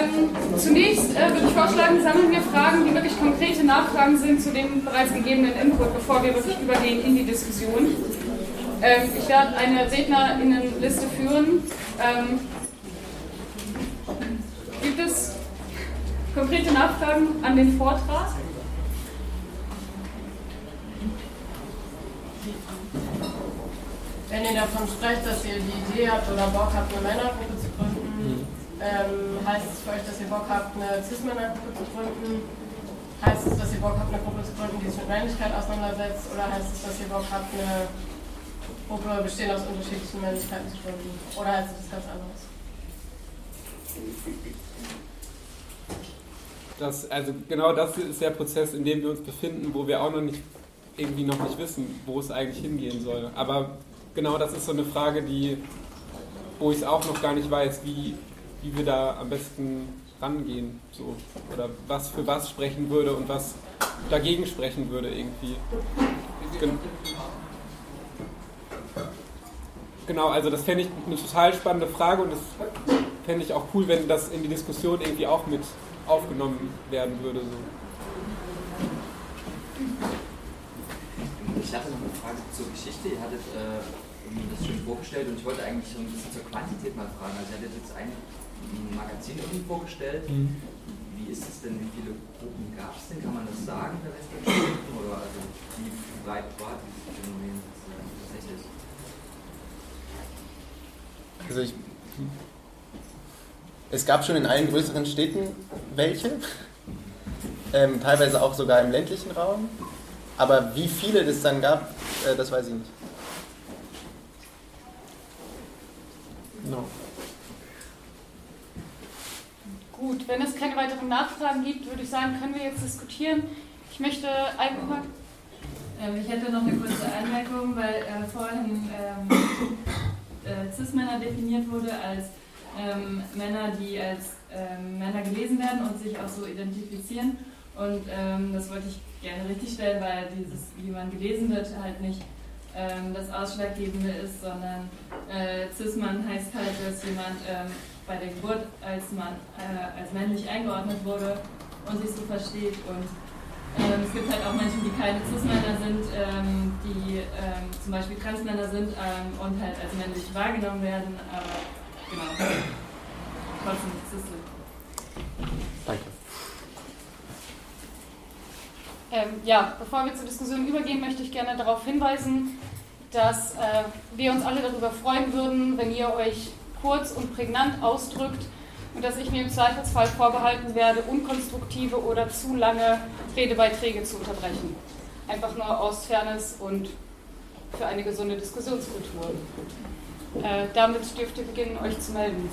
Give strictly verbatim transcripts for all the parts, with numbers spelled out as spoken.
Ähm, zunächst äh, würde ich vorschlagen, sammeln wir Fragen, die wirklich konkrete Nachfragen sind zu dem bereits gegebenen Input, bevor wir wirklich übergehen in die Diskussion. Ähm, ich werde eine RednerInnenliste führen. Ähm, gibt es konkrete Nachfragen an den Vortrag? Wenn ihr davon sprecht, dass ihr die Idee habt oder Bock habt, eine Männergruppe zu gründen, ähm, heißt es für euch, dass ihr Bock habt, eine Cis-Männergruppe zu gründen? Heißt es, dass ihr Bock habt, eine Gruppe zu gründen, die sich mit Männlichkeit auseinandersetzt? Oder heißt es, dass ihr Bock habt, eine Gruppe bestehend aus unterschiedlichen Männlichkeiten zu gründen? Oder heißt es was ganz anderes? Das, also genau das ist der Prozess, in dem wir uns befinden, wo wir auch noch nicht irgendwie noch nicht wissen, wo es eigentlich hingehen soll. Aber genau das ist so eine Frage, die, wo ich es auch noch gar nicht weiß, wie, wie wir da am besten rangehen. So. Oder was für was sprechen würde und was dagegen sprechen würde irgendwie. Gen- Genau, also das fände ich eine total spannende Frage und das fände ich auch cool, wenn das in die Diskussion irgendwie auch mit aufgenommen werden würde. So. Ich hatte noch eine Frage zur Geschichte. Ihr hattet äh, das schön vorgestellt und ich wollte eigentlich so ein bisschen zur Quantität mal fragen. Also ihr hattet jetzt ein Magazin irgendwie vorgestellt. Mhm. Wie ist es denn, wie viele Gruppen gab es denn? Kann man das sagen, der Rest der Geschichten? Oder also wie breit war dieses Phänomen tatsächlich? Also ich, es gab schon in allen größeren Städten welche, ähm, teilweise auch sogar im ländlichen Raum, aber wie viele das dann gab, äh, das weiß ich nicht. No. Gut, wenn es keine weiteren Nachfragen gibt, würde ich sagen, können wir jetzt diskutieren. Ich möchte einfach... Ähm, ich hätte noch eine kurze Anmerkung, weil äh, vorhin ähm, äh, Cis-Männer definiert wurde als ähm, Männer, die als ähm, Männer gelesen werden und sich auch so identifizieren. Und ähm, das wollte ich gerne richtigstellen, weil dieses, wie man gelesen wird, halt nicht ähm, das Ausschlaggebende ist, sondern äh, Cis-Mann heißt halt, dass jemand ähm, bei der Geburt als Mann, äh, als männlich eingeordnet wurde und sich so versteht. Und ähm, es gibt halt auch Menschen, die keine Cis-Männer sind, ähm, die ähm, zum Beispiel Transmänner sind ähm, und halt als männlich wahrgenommen werden, aber genau, trotzdem nicht cis sind. Danke. Ähm, ja, bevor wir zur Diskussion übergehen, möchte ich gerne darauf hinweisen, dass äh, wir uns alle darüber freuen würden, wenn ihr euch kurz und prägnant ausdrückt und dass ich mir im Zweifelsfall vorbehalten werde, unkonstruktive oder zu lange Redebeiträge zu unterbrechen. Einfach nur aus Fairness und für eine gesunde Diskussionskultur. Äh, damit dürft ihr beginnen, euch zu melden.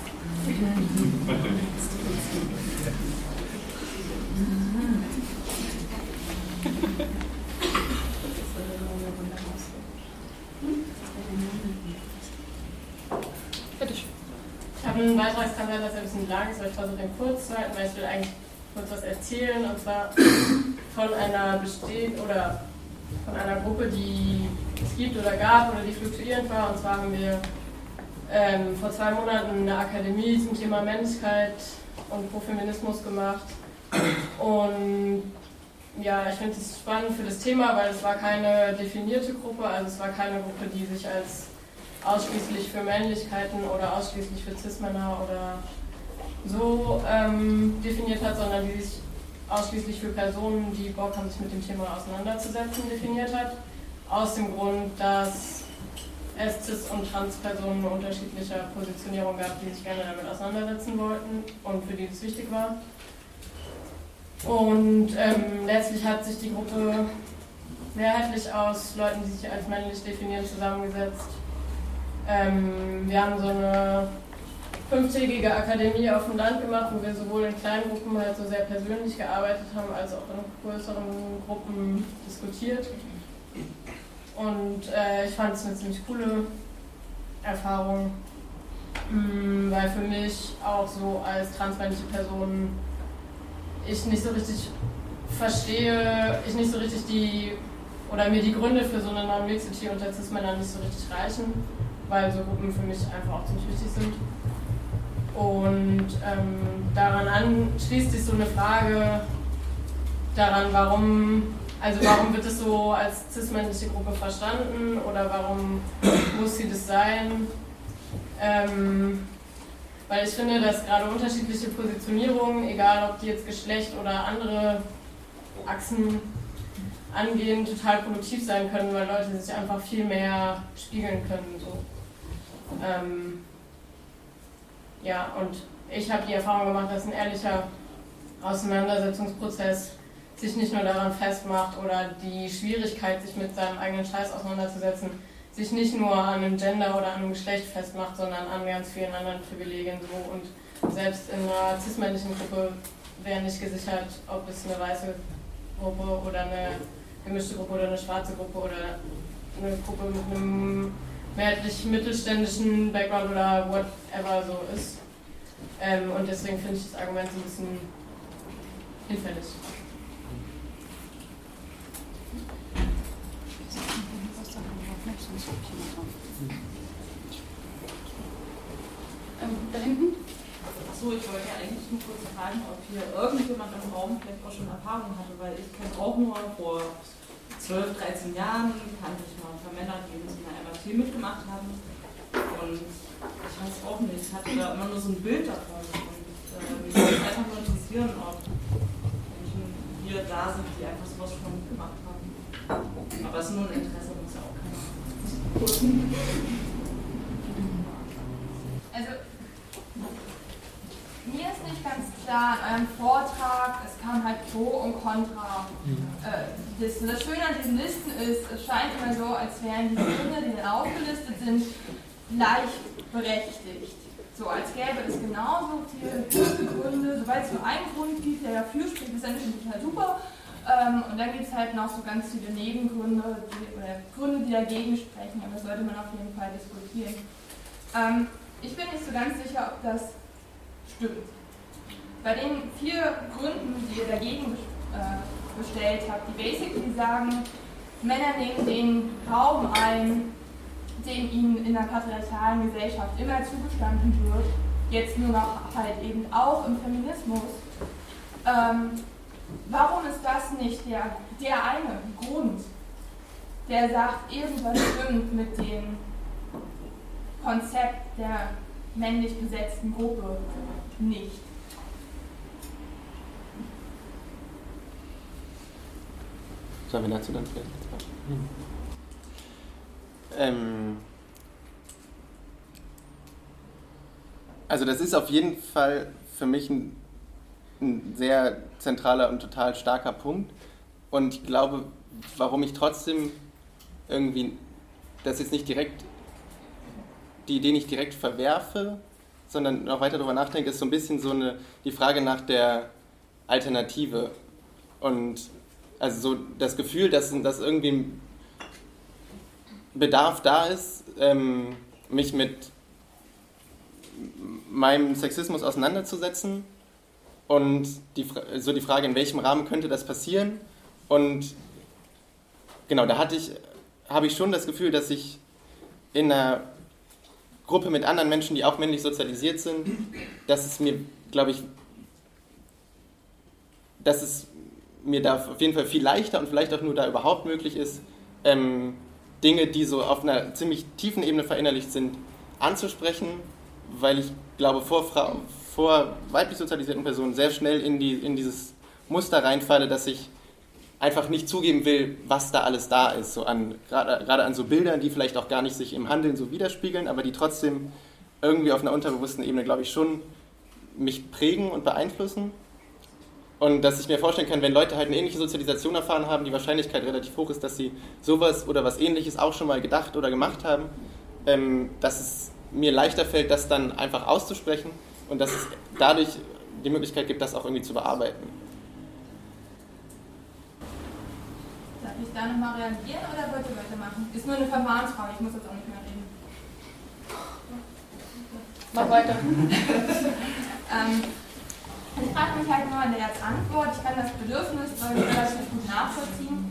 Bitte schön. Ich habe einen Beitragsteil, das ein bisschen lang ist, aber ich versuche den kurz zu halten, weil ich will eigentlich kurz was erzählen, und zwar von einer bestehend oder von einer Gruppe, die es gibt oder gab oder die fluktuierend war. Und zwar haben wir ähm, vor zwei Monaten eine Akademie zum Thema Männlichkeit und Profeminismus gemacht. Und ja, ich finde es spannend für das Thema, weil es war keine definierte Gruppe, also es war keine Gruppe, die sich als ausschließlich für Männlichkeiten oder ausschließlich für Cis-Männer oder so ähm, definiert hat, sondern die sich ausschließlich für Personen, die Bock haben, sich mit dem Thema auseinanderzusetzen, definiert hat. Aus dem Grund, dass es Cis- und Trans-Personen unterschiedlicher Positionierung gab, die sich gerne damit auseinandersetzen wollten und für die es wichtig war. Und ähm, letztlich hat sich die Gruppe mehrheitlich aus Leuten, die sich als männlich definieren, zusammengesetzt. Ähm, wir haben so eine fünftägige Akademie auf dem Land gemacht, wo wir sowohl in kleinen Gruppen halt so sehr persönlich gearbeitet haben, als auch in größeren Gruppen diskutiert. Und äh, ich fand es eine ziemlich coole Erfahrung, mh, weil für mich auch so als transmännliche Person ich nicht so richtig verstehe, ich nicht so richtig die, oder mir die Gründe für so eine Non-Mixity unter Cis-Männern nicht so richtig reichen, weil so Gruppen für mich einfach auch ziemlich wichtig sind. Und ähm, daran anschließt sich so eine Frage daran, warum, also warum wird es so als cis-männliche Gruppe verstanden oder warum muss sie das sein? Ähm, weil ich finde, dass gerade unterschiedliche Positionierungen, egal ob die jetzt Geschlecht oder andere Achsen angehen, total produktiv sein können, weil Leute sich einfach viel mehr spiegeln können. So. Ähm, ja, und ich habe die Erfahrung gemacht, dass ein ehrlicher Auseinandersetzungsprozess sich nicht nur daran festmacht oder die Schwierigkeit, sich mit seinem eigenen Scheiß auseinanderzusetzen, sich nicht nur an einem Gender oder an einem Geschlecht festmacht, sondern an ganz vielen anderen Privilegien. So. Und selbst in einer cis-männlichen Gruppe wäre nicht gesichert, ob es eine weiße Gruppe oder eine gemischte Gruppe oder eine schwarze Gruppe oder eine Gruppe mit einem mehrheitlich mittelständischen Background oder whatever so ist. Ähm, und deswegen finde ich das Argument so ein bisschen hinfällig. Ähm, da hinten? Achso, ich wollte ja eigentlich nur kurz fragen, ob hier irgendjemand im Raum vielleicht auch schon Erfahrung hatte, weil ich kenne auch nur vor zwölf, dreizehn Jahren, kannte ich mal ein paar Männer, die in so einer M R T mitgemacht haben. Und ich weiß auch nicht, ich hatte da immer nur so ein Bild davon. Und äh, mich würde es einfach nur interessieren, ob Menschen hier da sind, die einfach sowas schon mitgemacht haben. Aber es ist nur ein Interesse, muss ja auch keiner. Also, mir ist nicht ganz klar in eurem Vortrag, es kam halt Pro und Contra. Äh, das, das Schöne an diesen Listen ist, es scheint immer so, als wären die Gründe, die dann aufgelistet sind, gleichberechtigt. So, als gäbe es genauso viele Gründe, sobald es nur einen Grund gibt, der dafür spricht, ist dann total super. Ähm, und dann gibt es halt noch so ganz viele Nebengründe die, oder Gründe, die dagegen sprechen, aber das sollte man auf jeden Fall diskutieren. Ähm, ich bin nicht so ganz sicher, ob das stimmt. Bei den vier Gründen, die ihr dagegen äh, bestellt habt, die basically sagen, Männer nehmen den Raum ein, den ihnen in der patriarchalen Gesellschaft immer zugestanden wird, jetzt nur noch halt eben auch im Feminismus. Ähm, warum ist das nicht der, der eine Grund, der sagt, irgendwas stimmt mit dem Konzept der männlich besetzten Gruppe nicht? Sollen wir dazu dann vielleicht was sagen? Hm. Ähm, also das ist auf jeden Fall für mich ein, ein sehr zentraler und total starker Punkt. Und ich glaube, warum ich trotzdem irgendwie das jetzt nicht direkt, die Idee nicht direkt verwerfe, sondern noch weiter darüber nachdenke, ist so ein bisschen so eine, die Frage nach der Alternative. Und also so das Gefühl, dass, dass irgendwie Bedarf da ist, ähm, mich mit meinem Sexismus auseinanderzusetzen und die, so die Frage, in welchem Rahmen könnte das passieren. Und genau, da hatte ich, habe ich schon das Gefühl, dass ich in einer Gruppe mit anderen Menschen, die auch männlich sozialisiert sind, dass es mir, glaube ich, dass es mir da auf jeden Fall viel leichter und vielleicht auch nur da überhaupt möglich ist, ähm, Dinge, die so auf einer ziemlich tiefen Ebene verinnerlicht sind, anzusprechen, weil ich glaube, vor, Frau, vor weiblich sozialisierten Personen sehr schnell in, die, in dieses Muster reinfalle, dass ich einfach nicht zugeben will, was da alles da ist, so an, gerade, gerade an so Bildern, die vielleicht auch gar nicht sich im Handeln so widerspiegeln, aber die trotzdem irgendwie auf einer unterbewussten Ebene, glaube ich, schon mich prägen und beeinflussen. Und dass ich mir vorstellen kann, wenn Leute halt eine ähnliche Sozialisation erfahren haben, die Wahrscheinlichkeit relativ hoch ist, dass sie sowas oder was Ähnliches auch schon mal gedacht oder gemacht haben, ähm, dass es mir leichter fällt, das dann einfach auszusprechen und dass es dadurch die Möglichkeit gibt, das auch irgendwie zu bearbeiten. Darf ich da nochmal reagieren oder wollt ihr weitermachen? Ist nur eine Verfahrensfrage, ich muss jetzt auch nicht mehr reden. Mach weiter. ähm, Ich frage mich halt nur an der Antwort, ich kann das Bedürfnis relativ gut nachvollziehen.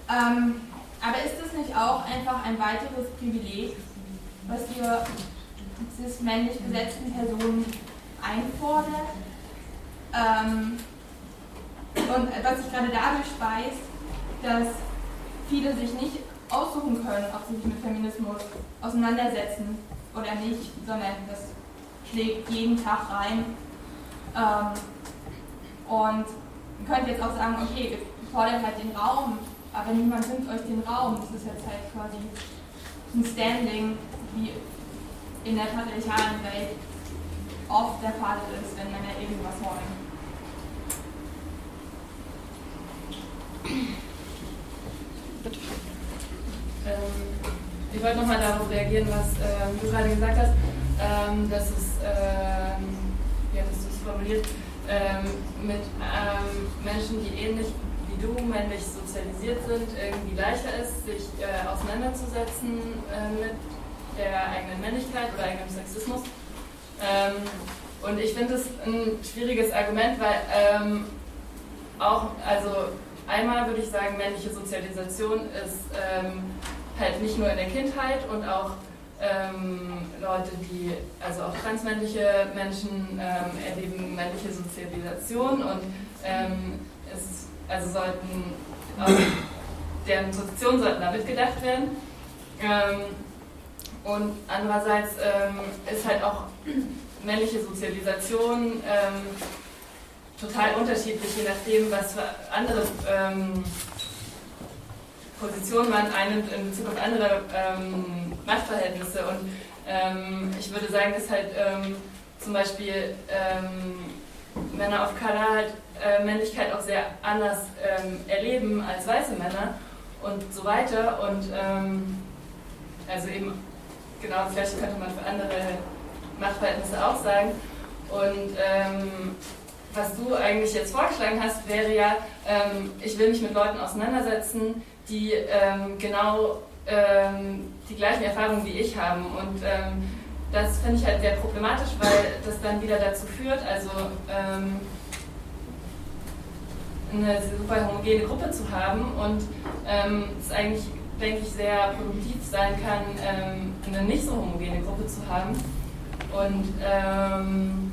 Ähm, aber ist es nicht auch einfach ein weiteres Privileg, was ihr cis-männlich besetzten Personen einfordert. Ähm, und was sich gerade dadurch speist, dass viele sich nicht aussuchen können, ob sie sich mit Feminismus auseinandersetzen oder nicht, sondern das schlägt jeden Tag rein. Ähm, und ihr könnt jetzt auch sagen, okay, ihr fordert halt den Raum, aber niemand nimmt euch den Raum. Das ist jetzt halt quasi ein Standing, wie in der patriarchalen Welt oft der Fall ist, wenn Männer irgendwas wollen. Bitte. Ähm, ich wollte nochmal darauf reagieren, was ähm, du gerade gesagt hast, ähm, dass es, ähm, wie hattest du es formuliert, ähm, mit ähm, Menschen, die ähnlich wie du männlich sozialisiert sind, irgendwie leichter ist, sich äh, auseinanderzusetzen äh, mit der eigenen Männlichkeit oder eigenem Sexismus. Ähm, und ich finde es ein schwieriges Argument, weil ähm, auch, also einmal würde ich sagen, männliche Sozialisation ist ähm, halt nicht nur in der Kindheit und auch ähm, Leute, die, also auch transmännliche Menschen ähm, erleben männliche Sozialisation und ähm, es, also sollten, auch deren Positionen sollten da mitgedacht werden. Ähm, und andererseits ähm, ist halt auch männliche Sozialisation ähm, total unterschiedlich, je nachdem, was für andere ähm, Positionen man einnimmt in Bezug auf andere ähm, Machtverhältnisse. Und ähm, ich würde sagen, dass halt ähm, zum Beispiel ähm, Männer of Color halt äh, Männlichkeit auch sehr anders ähm, erleben als weiße Männer und so weiter. Und ähm, also eben, genau, vielleicht könnte man für andere Machtverhältnisse auch sagen. Und ähm, was du eigentlich jetzt vorgeschlagen hast, wäre ja, ähm, ich will mich mit Leuten auseinandersetzen, die ähm, genau ähm, die gleichen Erfahrungen wie ich haben. Und ähm, das finde ich halt sehr problematisch, weil das dann wieder dazu führt, also ähm, eine super homogene Gruppe zu haben und ähm, es eigentlich, denke ich, sehr produktiv sein kann, ähm, eine nicht so homogene Gruppe zu haben. Und ähm,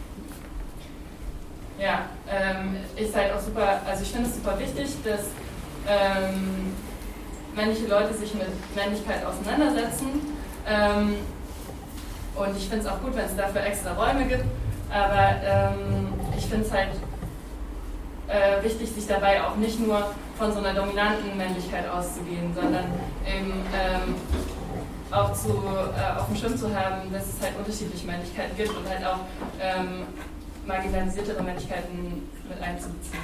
ja, ähm, ist halt auch super, also ich finde es super wichtig, dass ähm, männliche Leute sich mit Männlichkeit auseinandersetzen. Ähm, und ich finde es auch gut, wenn es dafür extra Räume gibt, aber ähm, ich finde es halt äh, wichtig, sich dabei auch nicht nur von so einer dominanten Männlichkeit auszugehen, sondern eben ähm, auch zu, äh, auf dem Schirm zu haben, dass es halt unterschiedliche Männlichkeiten gibt und halt auch ähm, marginalisiertere Männlichkeiten mit einzubeziehen.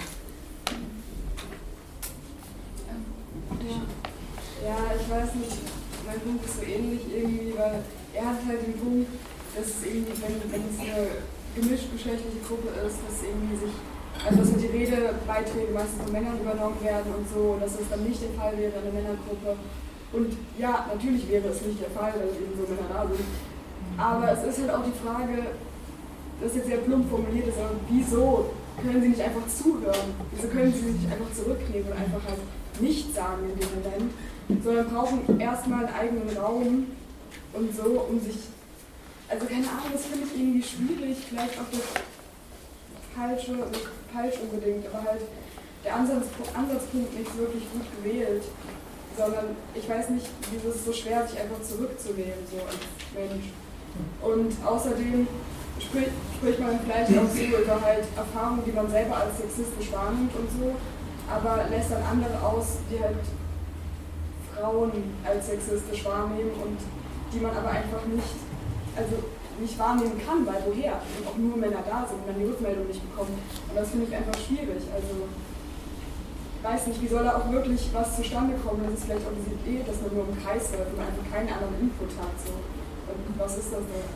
Ja, ich weiß nicht, mein Punkt ist so ähnlich irgendwie, weil er hat halt den Punkt, dass es irgendwie, wenn, wenn es eine gemischtgeschlechtliche Gruppe ist, dass irgendwie sich, also dass die Redebeiträge meistens von Männern übernommen werden und so, dass es dann nicht der Fall wäre in einer Männergruppe. Und ja, natürlich wäre es nicht der Fall, weil eben so Männer da sind. Aber es ist halt auch die Frage, das ist jetzt sehr plump formuliert ist, aber wieso können sie nicht einfach zuhören? Wieso können sie sich einfach zurücknehmen und einfach halt nichts sagen in dem Moment? Sondern brauchen erstmal einen eigenen Raum und so, um sich, also keine Ahnung, das finde ich irgendwie schwierig, vielleicht auch das falsche, nicht falsch unbedingt, aber halt der Ansatz, Ansatzpunkt nicht wirklich gut gewählt, sondern ich weiß nicht, wieso es so schwer sich einfach zurückzunehmen, so als Mensch. Und außerdem spricht, spricht man vielleicht auch so über halt Erfahrungen, die man selber als sexistisch wahrnimmt und so, aber lässt dann andere aus, die halt Frauen als sexistisch wahrnehmen und die man aber einfach nicht, also nicht wahrnehmen kann, weil woher? Und auch nur Männer da sind und dann die Rückmeldung nicht bekommen. Und das finde ich einfach schwierig. Also ich weiß nicht, wie soll da auch wirklich was zustande kommen? Das ist vielleicht auch diese Idee, dass man nur im Kreis läuft und einfach keinen anderen Input hat. So. Und was ist das denn?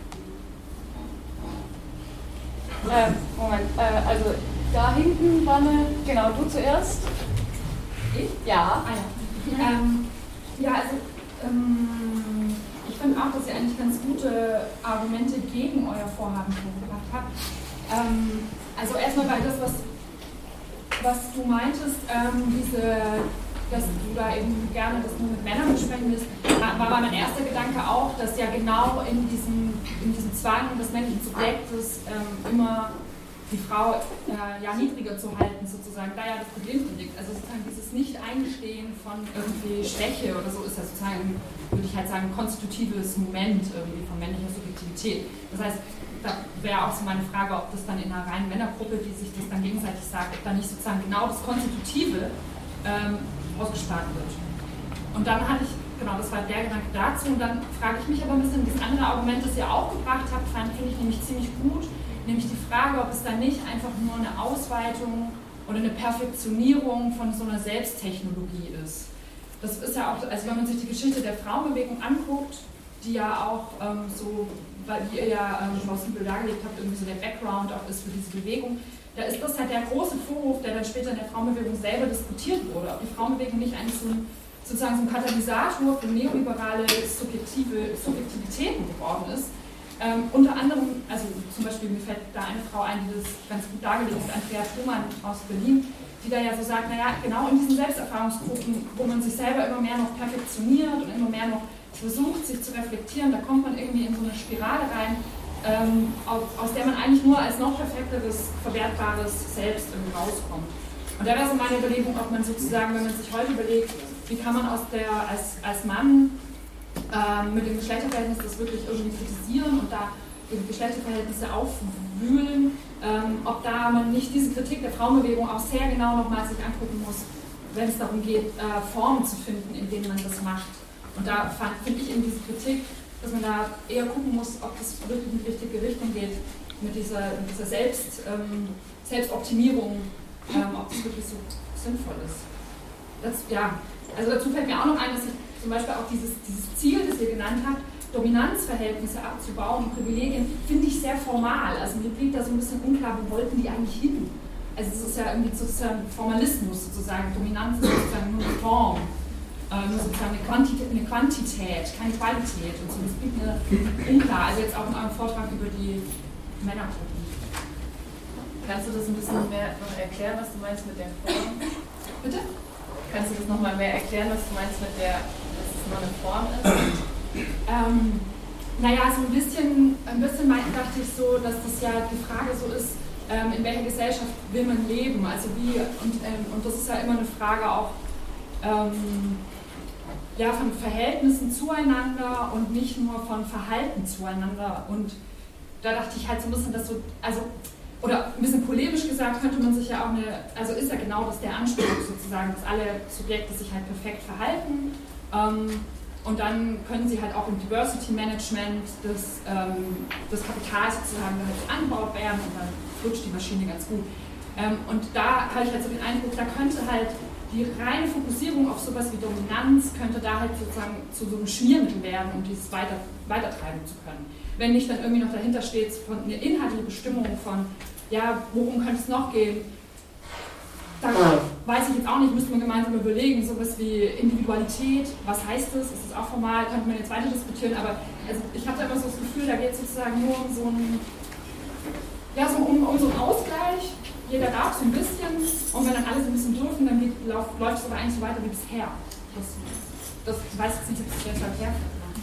Äh, Moment, äh, also da hinten war eine, genau, du zuerst. Ich? Ja. Ah, ja. ähm, ja, also ähm, ich finde auch, dass ihr eigentlich ganz gute Argumente gegen euer Vorhaben vorgebracht habt. Ähm, also erstmal war das, was, was du meintest, ähm, diese dass du da eben gerne das nur mit Männern besprechen willst, war mein erster Gedanke auch, dass ja genau in diesem, in diesem Zwang des männlichen Subjektes ähm, immer die Frau äh, ja niedriger zu halten, sozusagen, da ja das Problem drin liegt. Also sozusagen dieses Nicht-Eingestehen von irgendwie Schwäche oder so ist ja sozusagen, würde ich halt sagen, ein konstitutives Moment irgendwie von männlicher Subjektivität. Das heißt, da wäre auch so meine Frage, ob das dann in einer reinen Männergruppe, die sich das dann gegenseitig sagt, ob da nicht sozusagen genau das Konstitutive ähm, ausgespart wird. Und dann hatte ich, genau, das war der Gedanke dazu, und dann frage ich mich aber ein bisschen, das andere Argument, das ihr auch gebracht habt, fand, finde ich nämlich ziemlich gut, nämlich die Frage, ob es dann nicht einfach nur eine Ausweitung oder eine Perfektionierung von so einer Selbsttechnologie ist. Das ist ja auch, also wenn man sich die Geschichte der Frauenbewegung anguckt, die ja auch ähm, so, weil wie ihr ja ähm, plausibel dargelegt habt, irgendwie so der Background auch ist für diese Bewegung, da ist das halt der große Vorwurf, der dann später in der Frauenbewegung selber diskutiert wurde, ob die Frauenbewegung nicht eigentlich so ein, sozusagen so ein Katalysator für neoliberale subjektive Subjektivitäten geworden ist. Ähm, unter anderem, also zum Beispiel, mir fällt da eine Frau ein, die das ganz gut dargelegt hat, Andrea Thumann aus Berlin, die da ja so sagt, naja, genau in diesen Selbsterfahrungsgruppen, wo man sich selber immer mehr noch perfektioniert und immer mehr noch versucht, sich zu reflektieren, da kommt man irgendwie in so eine Spirale rein, ähm, aus, aus der man eigentlich nur als noch perfekteres, verwertbares Selbst irgendwie rauskommt. Und da wäre so meine Überlegung, ob man sozusagen, wenn man sich heute überlegt, wie kann man aus der, als, als Mann ähm, mit dem Geschlechterverhältnis das wirklich irgendwie kritisieren und da die Geschlechterverhältnisse aufwühlen, ähm, ob da man nicht diese Kritik der Frauenbewegung auch sehr genau nochmal sich angucken muss, wenn es darum geht, äh, Formen zu finden, in denen man das macht. Und da finde ich eben diese Kritik, dass man da eher gucken muss, ob das wirklich in die richtige Richtung geht, mit dieser, mit dieser Selbst, ähm, Selbstoptimierung, ähm, ob das wirklich so sinnvoll ist. Das, ja, also dazu fällt mir auch noch ein, dass ich zum Beispiel auch dieses, dieses Ziel, das ihr genannt habt, Dominanzverhältnisse abzubauen und Privilegien, finde ich sehr formal. Also mir blieb da so ein bisschen unklar, wo wollten die eigentlich hin? Also es ist ja irgendwie sozusagen Formalismus sozusagen, Dominanz ist sozusagen nur eine Form. Nur sozusagen eine Quantität, eine Quantität, keine Qualität und so. Das blieb mir unklar. Also jetzt auch in eurem Vortrag über die Männergruppen. Kannst du das ein bisschen mehr noch erklären, was du meinst mit der Form? Bitte? Kannst du das nochmal mehr erklären, was du meinst mit der, dass es nur eine Form ist? Ähm, naja, so ein bisschen, ein bisschen dachte ich so, dass das ja die Frage so ist, ähm, in welcher Gesellschaft will man leben? Also wie, und, ähm, und das ist ja immer eine Frage auch, ähm, ja, von Verhältnissen zueinander und nicht nur von Verhalten zueinander. Und da dachte ich halt so ein bisschen, dass so, also, oder ein bisschen polemisch gesagt, könnte man sich ja auch eine, also ist ja genau das der Anspruch sozusagen, dass alle Subjekte sich halt perfekt verhalten. Ähm, und dann können sie halt auch im Diversity Management des, ähm, des Kapitals sozusagen halt angebaut werden und dann flutscht die Maschine ganz gut. Ähm, und da habe ich halt so den Eindruck, da könnte halt die reine Fokussierung auf sowas wie Dominanz könnte da halt sozusagen zu so einem Schmiermittel werden, um dieses weiter, weitertreiben zu können. Wenn nicht dann irgendwie noch dahinter steht, von eine inhaltliche Bestimmung von, ja, worum könnte es noch gehen? Da weiß ich jetzt auch nicht, müsste man gemeinsam überlegen, sowas wie Individualität, was heißt das? Ist das auch formal? Könnte man jetzt weiter diskutieren, aber also ich habe da immer so das Gefühl, da geht es sozusagen nur um so einen, ja, so um, um so einen Ausgleich. Jeder darf so ein bisschen und wenn dann alle so ein bisschen dürfen, dann geht, läuft, läuft es aber eigentlich so weiter wie bisher. Das, das weiß ich nicht, ob das jetzt erklärt wird.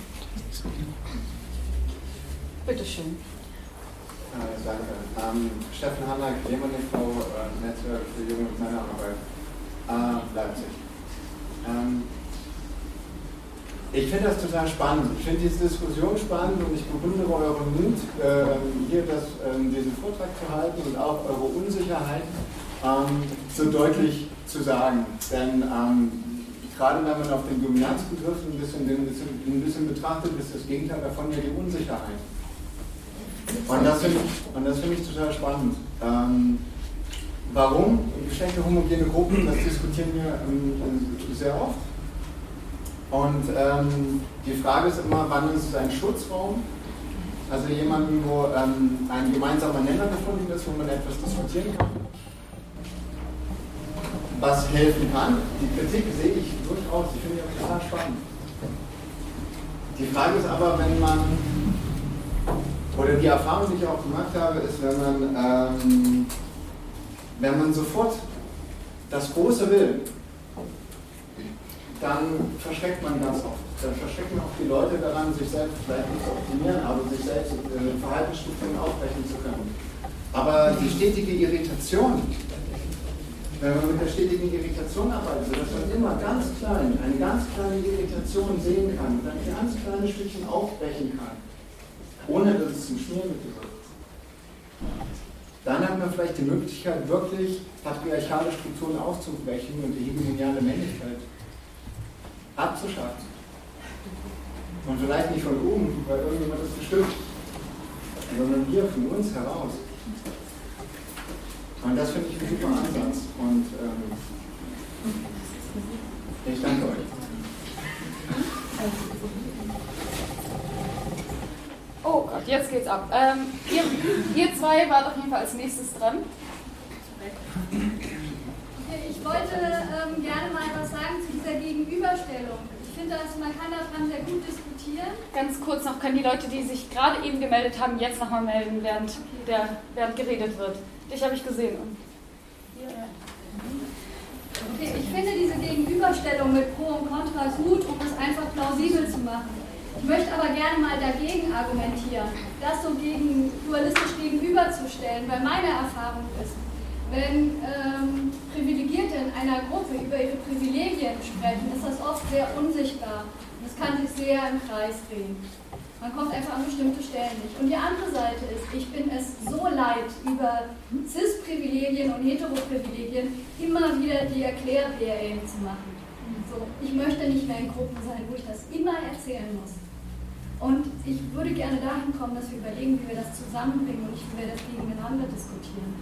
Bitte schön. Äh, danke. Ähm, Steffen Hanna, Klimanetto, äh, Netzwerk für junge Männerarbeit, äh, Leipzig. Ähm, ich finde das total spannend. Ich finde diese Diskussion spannend und ich bewundere euren Mut, äh, hier das, äh, diesen Vortrag zu halten und auch eure Unsicherheit ähm, so deutlich zu sagen. Denn ähm, gerade wenn man auf den Dominanzbegriff ein bisschen, ein bisschen, ein bisschen betrachtet, ist das Gegenteil davon ja die Unsicherheit. Und das finde ich, find ich total spannend. Ähm, warum? Geschlechterhomogene Gruppen, das diskutieren wir ähm, sehr oft. Und ähm, die Frage ist immer, wann ist es ein Schutzraum? Also jemanden, wo ähm, ein gemeinsamer Nenner gefunden ist, wo man etwas diskutieren kann. Was helfen kann. Die Kritik sehe ich durchaus, die finde ich auch total spannend. Die Frage ist aber, wenn man, oder die Erfahrung, die ich auch gemacht habe, ist, wenn man, ähm, wenn man sofort das Große will, dann verschreckt man ganz oft. Dann verschrecken auch die Leute daran, sich selbst vielleicht nicht zu optimieren, aber sich selbst äh, Verhaltensstrukturen aufbrechen zu können. Aber die stetige Irritation, wenn man mit der stetigen Irritation arbeitet, sodass man immer ganz klein, eine ganz kleine Irritation sehen kann und dann ganz kleine Stückchen aufbrechen kann, ohne dass es zum Schmiermittel wird, dann hat man vielleicht die Möglichkeit, wirklich patriarchale Strukturen aufzubrechen und die hegemoniale Männlichkeit abzuschaffen. Und vielleicht nicht von oben, weil irgendjemand das bestimmt, sondern wir von uns heraus. Und das finde ich ein super Ansatz. Und ähm, ich danke euch. Oh Gott, jetzt geht's ab. Ähm, ihr, ihr zwei wart auf jeden Fall als nächstes dran. Okay, ich wollte ähm, gerne mal was sagen zu dieser Gegenüberstellung. Ich finde, also man kann daran sehr gut diskutieren. Ganz kurz noch, können die Leute, die sich gerade eben gemeldet haben, jetzt nochmal melden, während, der, während geredet wird. Dich habe ich gesehen. Okay, ich finde diese Gegenüberstellung mit Pro und Contra gut, um es einfach plausibel zu machen. Ich möchte aber gerne mal dagegen argumentieren, das so gegen, dualistisch gegenüberzustellen, weil meine Erfahrung ist, wenn ähm, Privilegierte in einer Gruppe über ihre Privilegien sprechen, ist das oft sehr unsichtbar. Das kann sich sehr im Kreis drehen. Man kommt einfach an bestimmte Stellen nicht. Und die andere Seite ist, ich bin es so leid, über Cis-Privilegien und Heteroprivilegien immer wieder die Erklär-P R L zu machen. So, ich möchte nicht mehr in Gruppen sein, wo ich das immer erzählen muss. Und ich würde gerne dahin kommen, dass wir überlegen, wie wir das zusammenbringen und nicht, wie wir das gegeneinander diskutieren.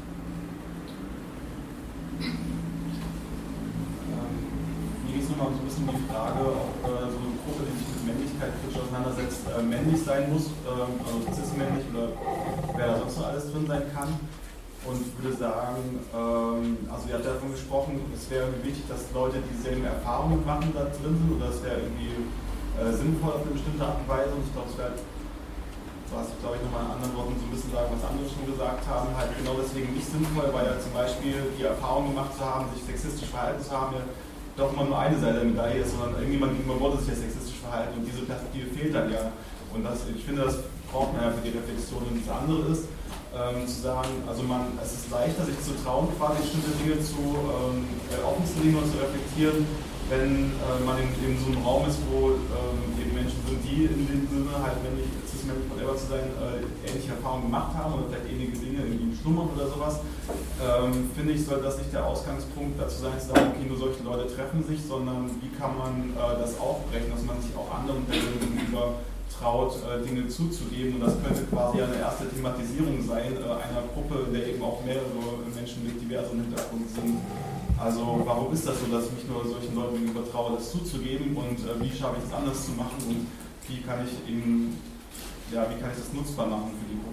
Mir geht es nochmal so ein bisschen um die Frage, ob äh, so eine Gruppe, die sich mit Männlichkeit kritisch auseinandersetzt, äh, männlich sein muss, äh, also cis-männlich oder wer da sonst noch alles drin sein kann. Und ich würde sagen, ähm, also ihr habt davon gesprochen, es wäre irgendwie wichtig, dass Leute dieselben Erfahrungen machen da drin sind oder es wäre irgendwie äh, sinnvoll auf eine bestimmte Art und Weise. Und ich glaube, es wäre, was ich glaube ich nochmal in anderen Worten so ein bisschen sagen, was andere schon gesagt haben, halt genau deswegen nicht sinnvoll, weil ja zum Beispiel die Erfahrung gemacht zu haben, sich sexistisch verhalten zu haben, ja doch immer nur eine Seite der Medaille ist, sondern irgendjemand gegenüber wurde sich ja sexistisch verhalten und diese Perspektive fehlt dann ja. Und das, ich finde, das braucht man ja für die Reflexion. Und das andere ist, ähm, zu sagen, also man, es ist leichter, sich zu trauen, quasi bestimmte Dinge zu ähm, offen zu legen und zu reflektieren, wenn äh, man in, in so einem Raum ist, wo ähm, eben Menschen sind, die in dem Sinne halt männlich, cis-männlich, whatever zu sein, äh, ähnliche Erfahrungen gemacht haben oder vielleicht ähnliche Dinge irgendwie schlummern oder sowas. Ähm, finde ich, soll das nicht der Ausgangspunkt dazu sein, zu sagen, okay, nur solche Leute treffen sich, sondern wie kann man äh, das aufbrechen, dass man sich auch anderen Personen gegenüber traut, äh, Dinge zuzugeben. Und das könnte quasi eine erste Thematisierung sein, äh, einer Gruppe, in der eben auch mehrere Menschen mit diversem Hintergrund sind. Also warum ist das so, dass ich mich nur solchen Leuten gegenüber traue, das zuzugeben und äh, wie schaffe ich es anders zu machen und wie kann ich eben, ja, wie kann ich das nutzbar machen für die Gruppe?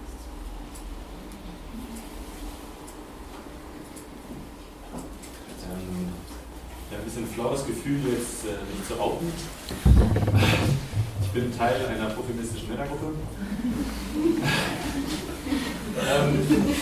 Ähm, ja, ein bisschen flaues Gefühl, jetzt äh, mich zu outen. Ich bin Teil einer profeministischen Männergruppe. ähm,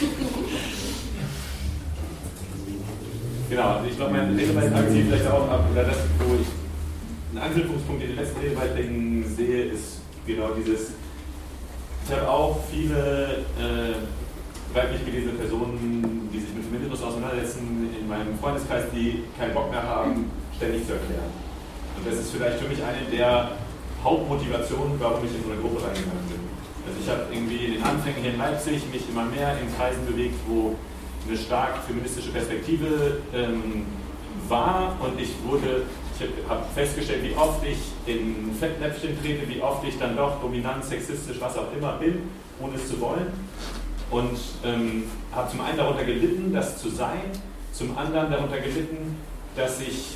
genau, also ich glaube, mein Redebeitag zieht vielleicht auch ab, oder das, wo ich einen Anknüpfungspunkt in den letzten Redebeiträgen sehe, ist genau dieses, ich habe auch viele äh, weiblich gelesene Personen, die sich mit Feminismus auseinandersetzen, in meinem Freundeskreis, die keinen Bock mehr haben, ständig zu erklären. Und das ist vielleicht für mich eine der Hauptmotivationen, warum ich in so eine Gruppe reingegangen bin. Also ich habe irgendwie in den Anfängen hier in Leipzig mich immer mehr in Kreisen bewegt, wo eine stark feministische Perspektive ähm, war und ich wurde, ich habe festgestellt, wie oft ich in Fettnäpfchen trete, wie oft ich dann doch dominant, sexistisch, was auch immer bin, ohne es zu wollen. Und ähm, habe zum einen darunter gelitten, das zu sein, zum anderen darunter gelitten, dass ich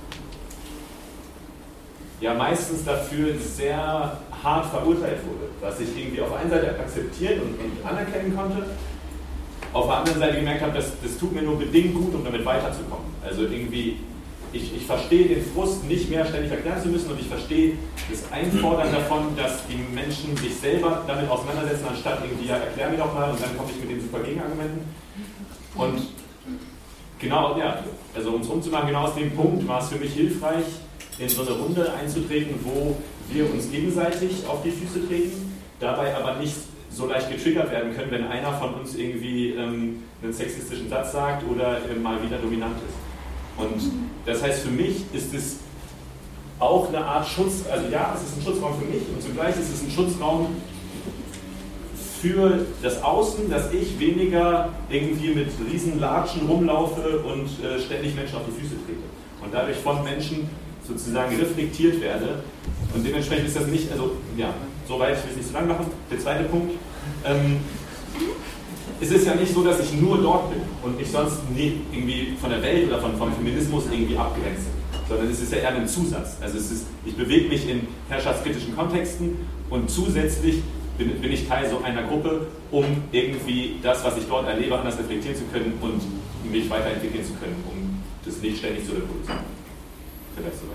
ja meistens dafür sehr hart verurteilt wurde, was ich irgendwie auf der einen Seite akzeptieren und, und anerkennen konnte, auf der anderen Seite gemerkt habe, dass das tut mir nur bedingt gut, um damit weiterzukommen. Also irgendwie, ich, ich verstehe den Frust, nicht mehr ständig erklären zu müssen und ich verstehe das Einfordern davon, dass die Menschen sich selber damit auseinandersetzen, anstatt irgendwie, ja, erklär mir doch mal und dann komme ich mit den super Gegenargumenten. Und genau, ja, also um es rumzumachen, genau aus dem Punkt war es für mich hilfreich, in so eine Runde einzutreten, wo wir uns gegenseitig auf die Füße treten, dabei aber nicht so leicht getriggert werden können, wenn einer von uns irgendwie ähm, einen sexistischen Satz sagt oder äh, mal wieder dominant ist. Und das heißt, für mich ist es auch eine Art Schutz, also ja, es ist ein Schutzraum für mich und zugleich ist es ein Schutzraum für das Außen, dass ich weniger irgendwie mit Riesenlatschen rumlaufe und äh, ständig Menschen auf die Füße trete. Und dadurch von Menschen sozusagen reflektiert werde. Und dementsprechend ist das nicht, also ja, soweit, ich will es nicht so lang machen. Der zweite Punkt. Ähm, es ist ja nicht so, dass ich nur dort bin und ich sonst nie irgendwie von der Welt oder von, vom Feminismus irgendwie abgrenze, sondern es ist ja eher ein Zusatz. Also es ist, ich bewege mich in herrschaftskritischen Kontexten und zusätzlich bin, bin ich Teil so einer Gruppe, um irgendwie das, was ich dort erlebe, anders reflektieren zu können und mich weiterentwickeln zu können, um das nicht ständig zu reproduzieren. Vielleicht soweit.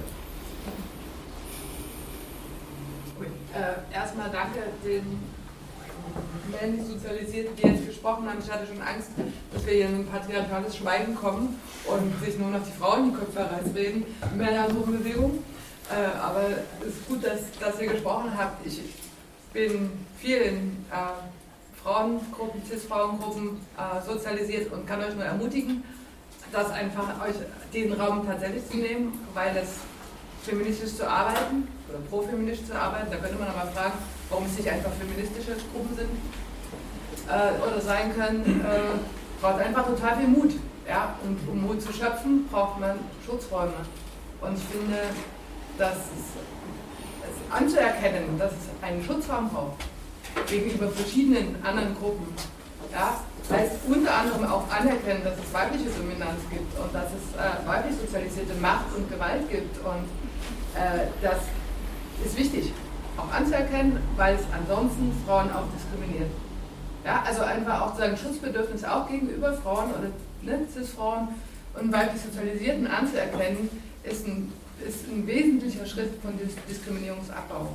Äh, erstmal danke den männlich Sozialisierten, die jetzt gesprochen haben. Ich hatte schon Angst, dass wir hier in ein patriarchales Schweigen kommen und sich nur noch die Frauen die Köpfe reißreden, Männergruppenbewegung. Äh, aber es ist gut, dass, dass ihr gesprochen habt. Ich bin viel in äh, Frauengruppen, Cis-Frauengruppen äh, sozialisiert und kann euch nur ermutigen, das einfach euch den Raum tatsächlich zu nehmen, weil es feministisch zu arbeiten oder profeministisch zu arbeiten, da könnte man aber fragen, warum es nicht einfach feministische Gruppen sind äh, oder sein können, äh, braucht einfach total viel Mut. Ja? Und um Mut zu schöpfen, braucht man Schutzräume. Und ich finde, dass es, es anzuerkennen, dass es einen Schutzraum braucht gegenüber verschiedenen anderen Gruppen, ja? Heißt unter anderem auch anerkennen, dass es weibliche Dominanz gibt und dass es äh, weiblich sozialisierte Macht und Gewalt gibt. Und äh, das ist wichtig, auch anzuerkennen, weil es ansonsten Frauen auch diskriminiert. Ja, also einfach auch sagen, Schutzbedürfnis auch gegenüber Frauen oder ne, Cis-Frauen und weiblich Sozialisierten anzuerkennen, ist ein, ist ein wesentlicher Schritt von Dis- Diskriminierungsabbau.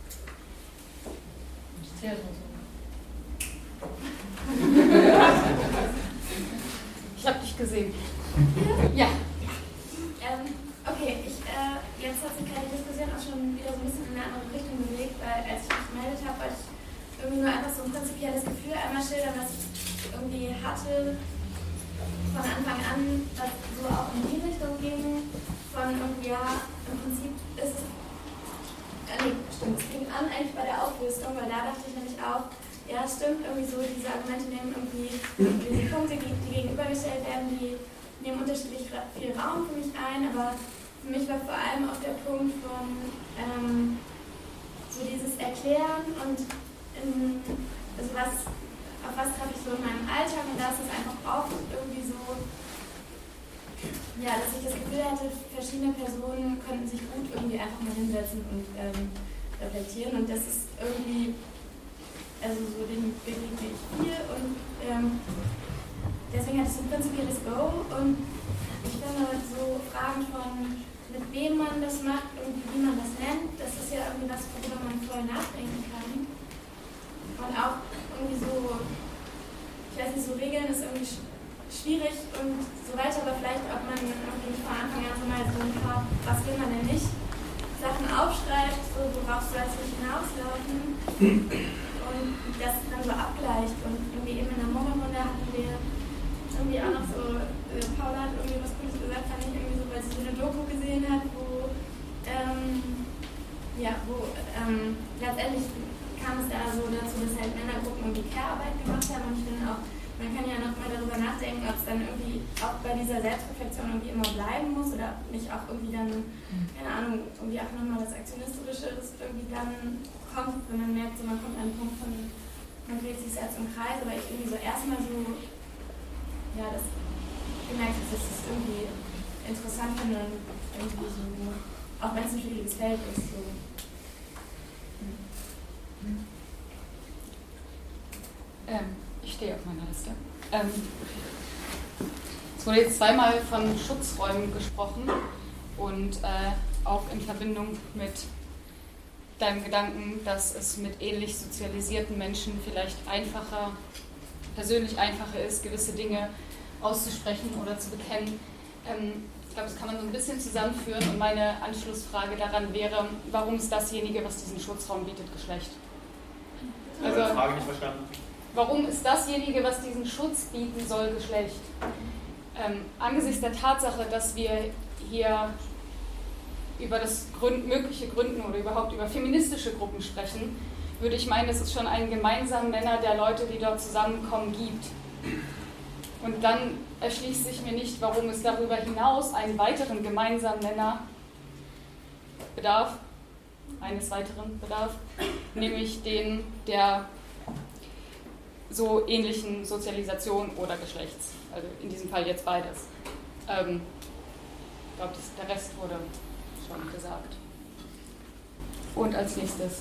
Sehr so. Ich habe dich gesehen. Ja. Ähm, okay, ich, äh, jetzt hat sich keine Diskussion auch schon wieder so ein bisschen in eine andere Richtung bewegt, weil als ich mich gemeldet habe, wollte ich irgendwie nur einfach so ein prinzipielles Gefühl einmal schildern, was ich irgendwie hatte von Anfang an, was so auch in die Richtung ging, von irgendwie, ja, im Prinzip ist es, äh, nee, stimmt, es ging an eigentlich bei der Auflistung, weil da dachte ich nämlich auch, ja, stimmt, irgendwie so, diese Argumente nehmen irgendwie, diese Punkte, die, die gegenübergestellt werden, die nehmen unterschiedlich viel Raum für mich ein, aber für mich war vor allem auch der Punkt von ähm, so dieses Erklären und in, also was, auf was treffe ich so in meinem Alltag und da ist es einfach oft irgendwie so, ja, dass ich das Gefühl hatte, verschiedene Personen könnten sich gut irgendwie einfach mal hinsetzen und ähm, reflektieren und das ist irgendwie, also so den begegne ich viel und ähm, deswegen hatte ich so ein prinzipielles Go und ich finde so Fragen von mit wem man das macht und wie man das nennt, das ist ja irgendwie was, worüber man voll nachdenken kann und auch irgendwie so, ich weiß nicht, so Regeln ist irgendwie sch- schwierig und so weiter, aber vielleicht ob man irgendwie von Anfang an so mal so ein paar, was will man denn nicht, Sachen aufschreibt, so worauf soll es nicht hinauslaufen und das dann so abgleicht und irgendwie eben in der Morgenrunde hatten wir irgendwie auch noch so, äh, Paula hat irgendwie was Cooles gesagt, fand ich irgendwie so, weil sie so eine Doku gesehen hat, wo, ähm, ja, wo ähm, letztendlich kam es da so dazu, dass halt Männergruppen irgendwie Care-Arbeit gemacht haben und ich finde auch, man kann ja noch mal darüber nachdenken, ob es dann irgendwie auch bei dieser Selbstreflexion irgendwie immer bleiben muss oder nicht auch irgendwie dann, keine Ahnung, irgendwie auch nochmal das Aktionistische das irgendwie dann kommt, wenn man merkt, so man kommt an einen Punkt von, man dreht sich selbst im Kreis, aber ich irgendwie so erstmal so, ja, das gemerkt, dass ich das irgendwie interessant finde und irgendwie so, auch wenn es ein schwieriges Feld ist, so. Ähm, ich stehe auf meiner Liste. Ähm, es wurde jetzt zweimal von Schutzräumen gesprochen und äh, auch in Verbindung mit deinem Gedanken, dass es mit ähnlich sozialisierten Menschen vielleicht einfacher, persönlich einfacher ist, gewisse Dinge auszusprechen oder zu bekennen. Ähm, ich glaube, das kann man so ein bisschen zusammenführen und meine Anschlussfrage daran wäre, warum ist dasjenige, was diesen Schutzraum bietet, Geschlecht? Also, ich habe die Frage nicht verstanden. Warum ist dasjenige, was diesen Schutz bieten soll, Geschlecht? Ähm, angesichts der Tatsache, dass wir hier über das Gründ, mögliche Gründen oder überhaupt über feministische Gruppen sprechen, würde ich meinen, es ist schon einen gemeinsamen Nenner der Leute, die dort zusammenkommen, gibt. Und dann erschließt sich mir nicht, warum es darüber hinaus einen weiteren gemeinsamen Nenner bedarf, eines weiteren bedarf, nämlich den der so ähnlichen Sozialisation oder Geschlechts. Also in diesem Fall jetzt beides. Ähm, ich glaube, der Rest wurde schon gesagt. Und als nächstes.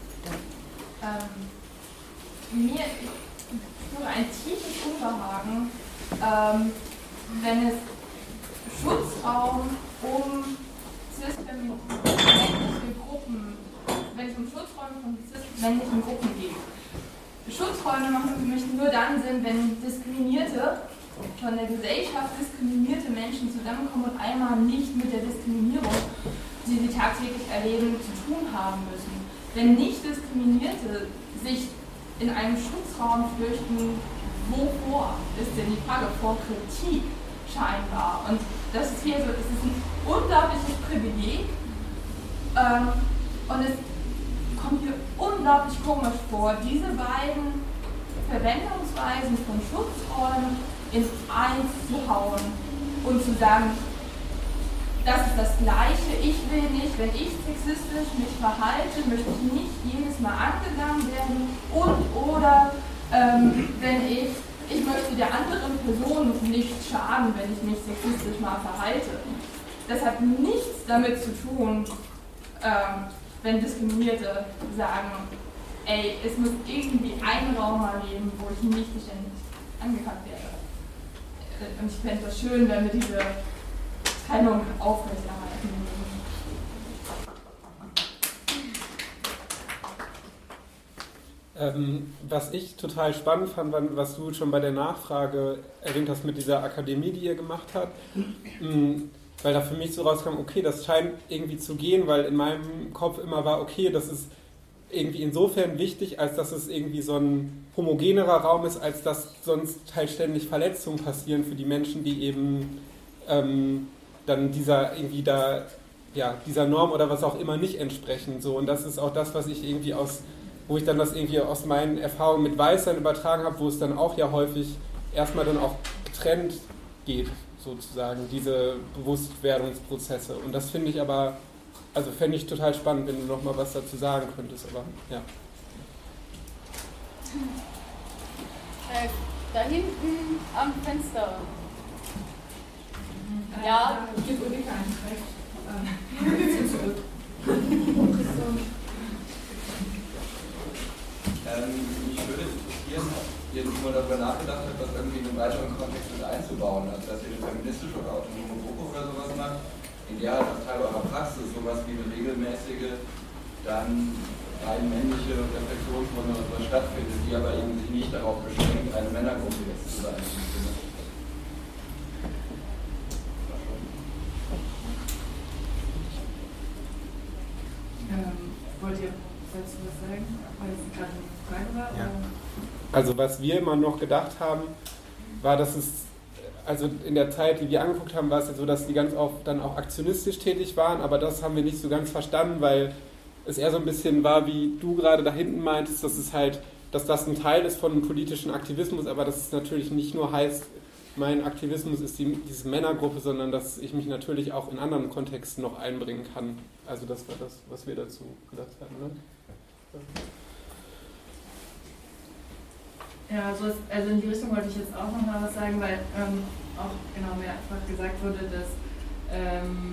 Ähm, mir ist nur ein tiefes Unbehagen, ähm, wenn es Schutzraum um cis-männliche Gruppen, wenn es um Schutzräume von cis-männlichen Gruppen geht. Schutzräume machen für mich nur dann Sinn, wenn diskriminierte, von der Gesellschaft diskriminierte Menschen zusammenkommen und einmal nicht mit der Diskriminierung, die sie tagtäglich erleben, zu tun haben müssen. Wenn nicht Diskriminierte sich in einem Schutzraum flüchten, wovor ist denn die Frage? Vor Kritik scheinbar. Und das ist hier so, es ist ein unglaubliches Privileg ähm, und es kommt hier unglaublich komisch vor, diese beiden Verwendungsweisen von Schutzräumen in eins zu hauen und zu sagen, das ist das Gleiche, ich will nicht, wenn ich sexistisch mich verhalte, möchte ich nicht jedes Mal angegangen werden und oder ähm, wenn ich, ich möchte der anderen Person nicht schaden, wenn ich mich sexistisch mal verhalte. Das hat nichts damit zu tun, ähm, wenn Diskriminierte sagen, ey, es muss irgendwie ein Raum mal geben, wo ich nicht ständig angekackt werde. Und ich fände es schön, wenn wir diese Trennung aufrechterhalten würden. Ähm, was ich total spannend fand, was du schon bei der Nachfrage erwähnt hast mit dieser Akademie, die ihr gemacht habt, weil da für mich so rauskam, okay, das scheint irgendwie zu gehen, weil in meinem Kopf immer war, okay, das ist irgendwie insofern wichtig, als dass es irgendwie so ein homogenerer Raum ist, als dass sonst halt ständig Verletzungen passieren für die Menschen, die eben ähm, dann dieser irgendwie da, ja, dieser Norm oder was auch immer nicht entsprechen. So. Und das ist auch das, was ich irgendwie aus, wo ich dann das irgendwie aus meinen Erfahrungen mit Weißsein übertragen habe, wo es dann auch ja häufig erstmal dann auch getrennt geht, sozusagen, diese Bewusstwerdungsprozesse. Und das finde ich aber, also fände ich total spannend, wenn du noch mal was dazu sagen könntest, aber ja. Äh, da hinten am Fenster. Ja, ich gebe Ulrike einen Recht. Ein bisschen zurück. ähm, mich würde interessieren, ob ihr mal darüber nachgedacht habt, das irgendwie in einen weiteren Kontext mit einzubauen, also dass ihr eine feministische oder autonome Gruppe oder sowas macht, in der halt auch Teil eurer Praxis sowas wie eine regelmäßige, dann rein männliche Reflexionsrunde oder sowas stattfindet, die aber eben sich nicht darauf beschränkt, eine Männergruppe jetzt zu sein. Ähm, wollt ihr dazu was sagen? Weil es gerade eine Frage war? Ja. Oder? Also was wir immer noch gedacht haben, war, dass es, also in der Zeit, die wir angeguckt haben, war es ja so, dass die ganz oft dann auch aktionistisch tätig waren, aber das haben wir nicht so ganz verstanden, weil es eher so ein bisschen war, wie du gerade da hinten meintest, dass es halt, dass das ein Teil ist von politischen Aktivismus, aber dass es natürlich nicht nur heißt, mein Aktivismus ist die, diese Männergruppe, sondern dass ich mich natürlich auch in anderen Kontexten noch einbringen kann. Also das war das, was wir dazu gedacht haben. Ne? Ja, so ist, also in die Richtung wollte ich jetzt auch noch mal was sagen, weil ähm, auch genau mehrfach gesagt wurde, dass, ähm,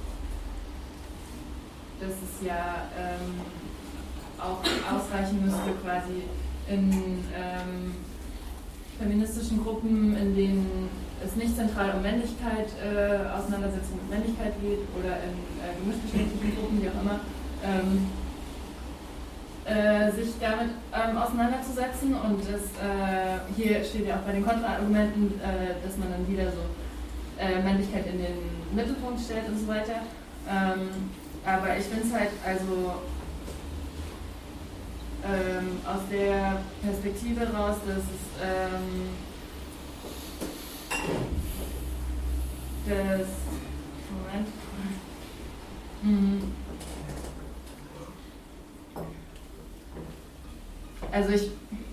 dass es ja ähm, auch ausreichen müsste, quasi in ähm, feministischen Gruppen, in denen es nicht zentral um Männlichkeit, äh, Auseinandersetzung mit Männlichkeit geht oder in äh, gemischtgeschlechtlichen Gruppen, wie auch immer, ähm, äh, sich damit ähm, auseinanderzusetzen. Und das, äh, hier steht ja auch bei den Kontraargumenten, äh, dass man dann wieder so äh, Männlichkeit in den Mittelpunkt stellt und so weiter. Ähm, aber ich finde es halt also ähm, aus der Perspektive raus, dass es ähm, das Moment mhm. Also ich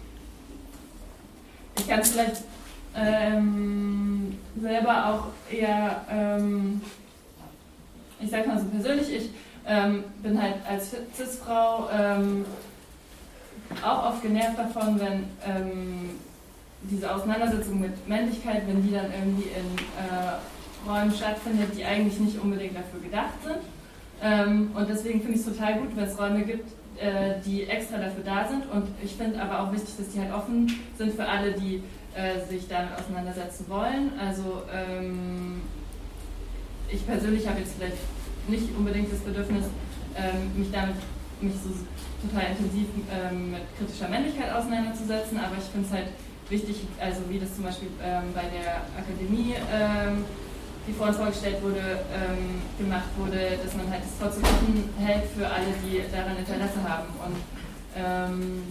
ich kann es vielleicht ähm, selber auch eher ähm, ich sag mal so persönlich, ich ähm, bin halt als Cis-Frau ähm, auch oft genervt davon, wenn ähm, diese Auseinandersetzung mit Männlichkeit, wenn die dann irgendwie in äh, Räumen stattfindet, die eigentlich nicht unbedingt dafür gedacht sind. Ähm, und deswegen finde ich es total gut, wenn es Räume gibt, äh, die extra dafür da sind. Und ich finde aber auch wichtig, dass die halt offen sind für alle, die äh, sich damit auseinandersetzen wollen. Also ähm, ich persönlich habe jetzt vielleicht nicht unbedingt das Bedürfnis, ähm, mich damit mich so total intensiv ähm, mit kritischer Männlichkeit auseinanderzusetzen, aber ich finde es halt wichtig, also wie das zum Beispiel ähm, bei der Akademie, ähm, die vor uns vorgestellt wurde, ähm, gemacht wurde, dass man halt das trotzdem offen hält für alle, die daran Interesse haben. Und ähm,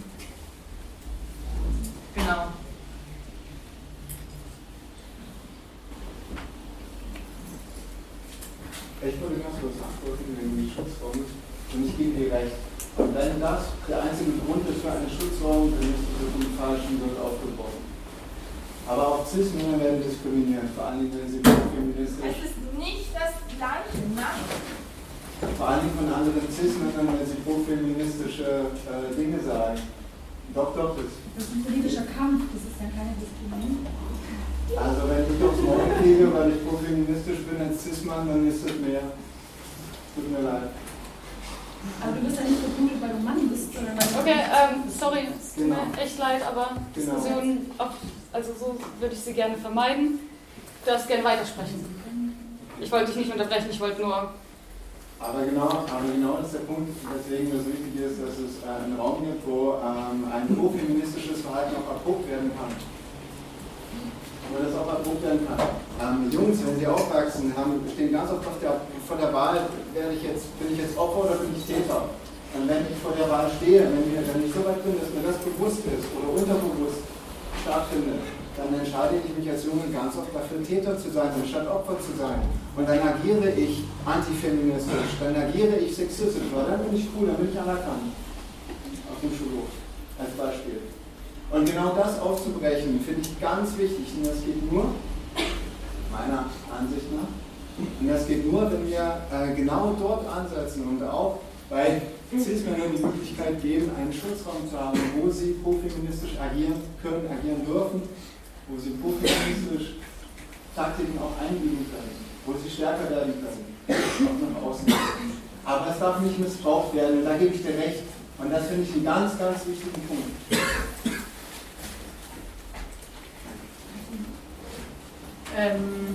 genau. Ich würde ganz kurz antworten wegen des Schutzraums und ich gebe dir recht. Und wenn das der einzige Grund ist für einen Schutzraum, dann ist diese falschen wird aufgebrochen. Aber auch Cis-Männer werden diskriminiert, vor allem wenn sie feministisch. Es ist nicht das Gleiche, nein. Vor allem von anderen Cis-Männern, wenn sie pro-feministische äh, Dinge sagen. Doch, doch, das. Das ist ein politischer Kampf, das ist ja keine Diskriminierung. Also wenn ich aufs Maul kriege, weil ich pro-feministisch bin als Cis-Mann, dann ist es mehr. Tut mir leid. Aber du bist ja nicht verblutet, weil du Mann bist, sondern weil du... Okay, ähm, sorry, es tut Genau. mir echt leid, aber Genau. Diskussionen, auf, also so würde ich sie gerne vermeiden. Du darfst gerne weitersprechen. Ich wollte dich nicht unterbrechen, ich wollte nur... Aber genau, aber genau das ist der Punkt, weswegen es wichtig ist, dass es äh, einen Raum gibt, wo ähm, ein pro-feministisches Verhalten auch erprobt werden kann. Wo das auch erprobt werden kann. Ähm, Jungs, wenn sie aufwachsen, haben, stehen ganz oft auf der, vor der Wahl, werde ich jetzt, bin ich jetzt Opfer oder bin ich Täter? Und wenn ich vor der Wahl stehe, wenn ich, wenn ich so weit bin, dass mir das bewusst ist oder unterbewusst stattfindet, dann entscheide ich mich als Junge ganz oft dafür, Täter zu sein, anstatt Opfer zu sein. Und dann agiere ich antifeministisch, dann agiere ich sexistisch, weil dann bin ich cool, dann bin ich anerkannt. Auf dem Schulhof, als Beispiel. Und genau das aufzubrechen, finde ich ganz wichtig. Und das geht nur, meiner Ansicht nach, und das geht nur, wenn wir äh, genau dort ansetzen und auch bei Cis-Männern die Möglichkeit geben, einen Schutzraum zu haben, wo sie profeministisch agieren können, agieren dürfen, wo sie profeministisch Taktiken auch eingeben können, wo sie stärker werden können, auch nach außen. Aber es darf nicht missbraucht werden, und da gebe ich dir recht. Und das finde ich einen ganz, ganz wichtigen Punkt. Ähm,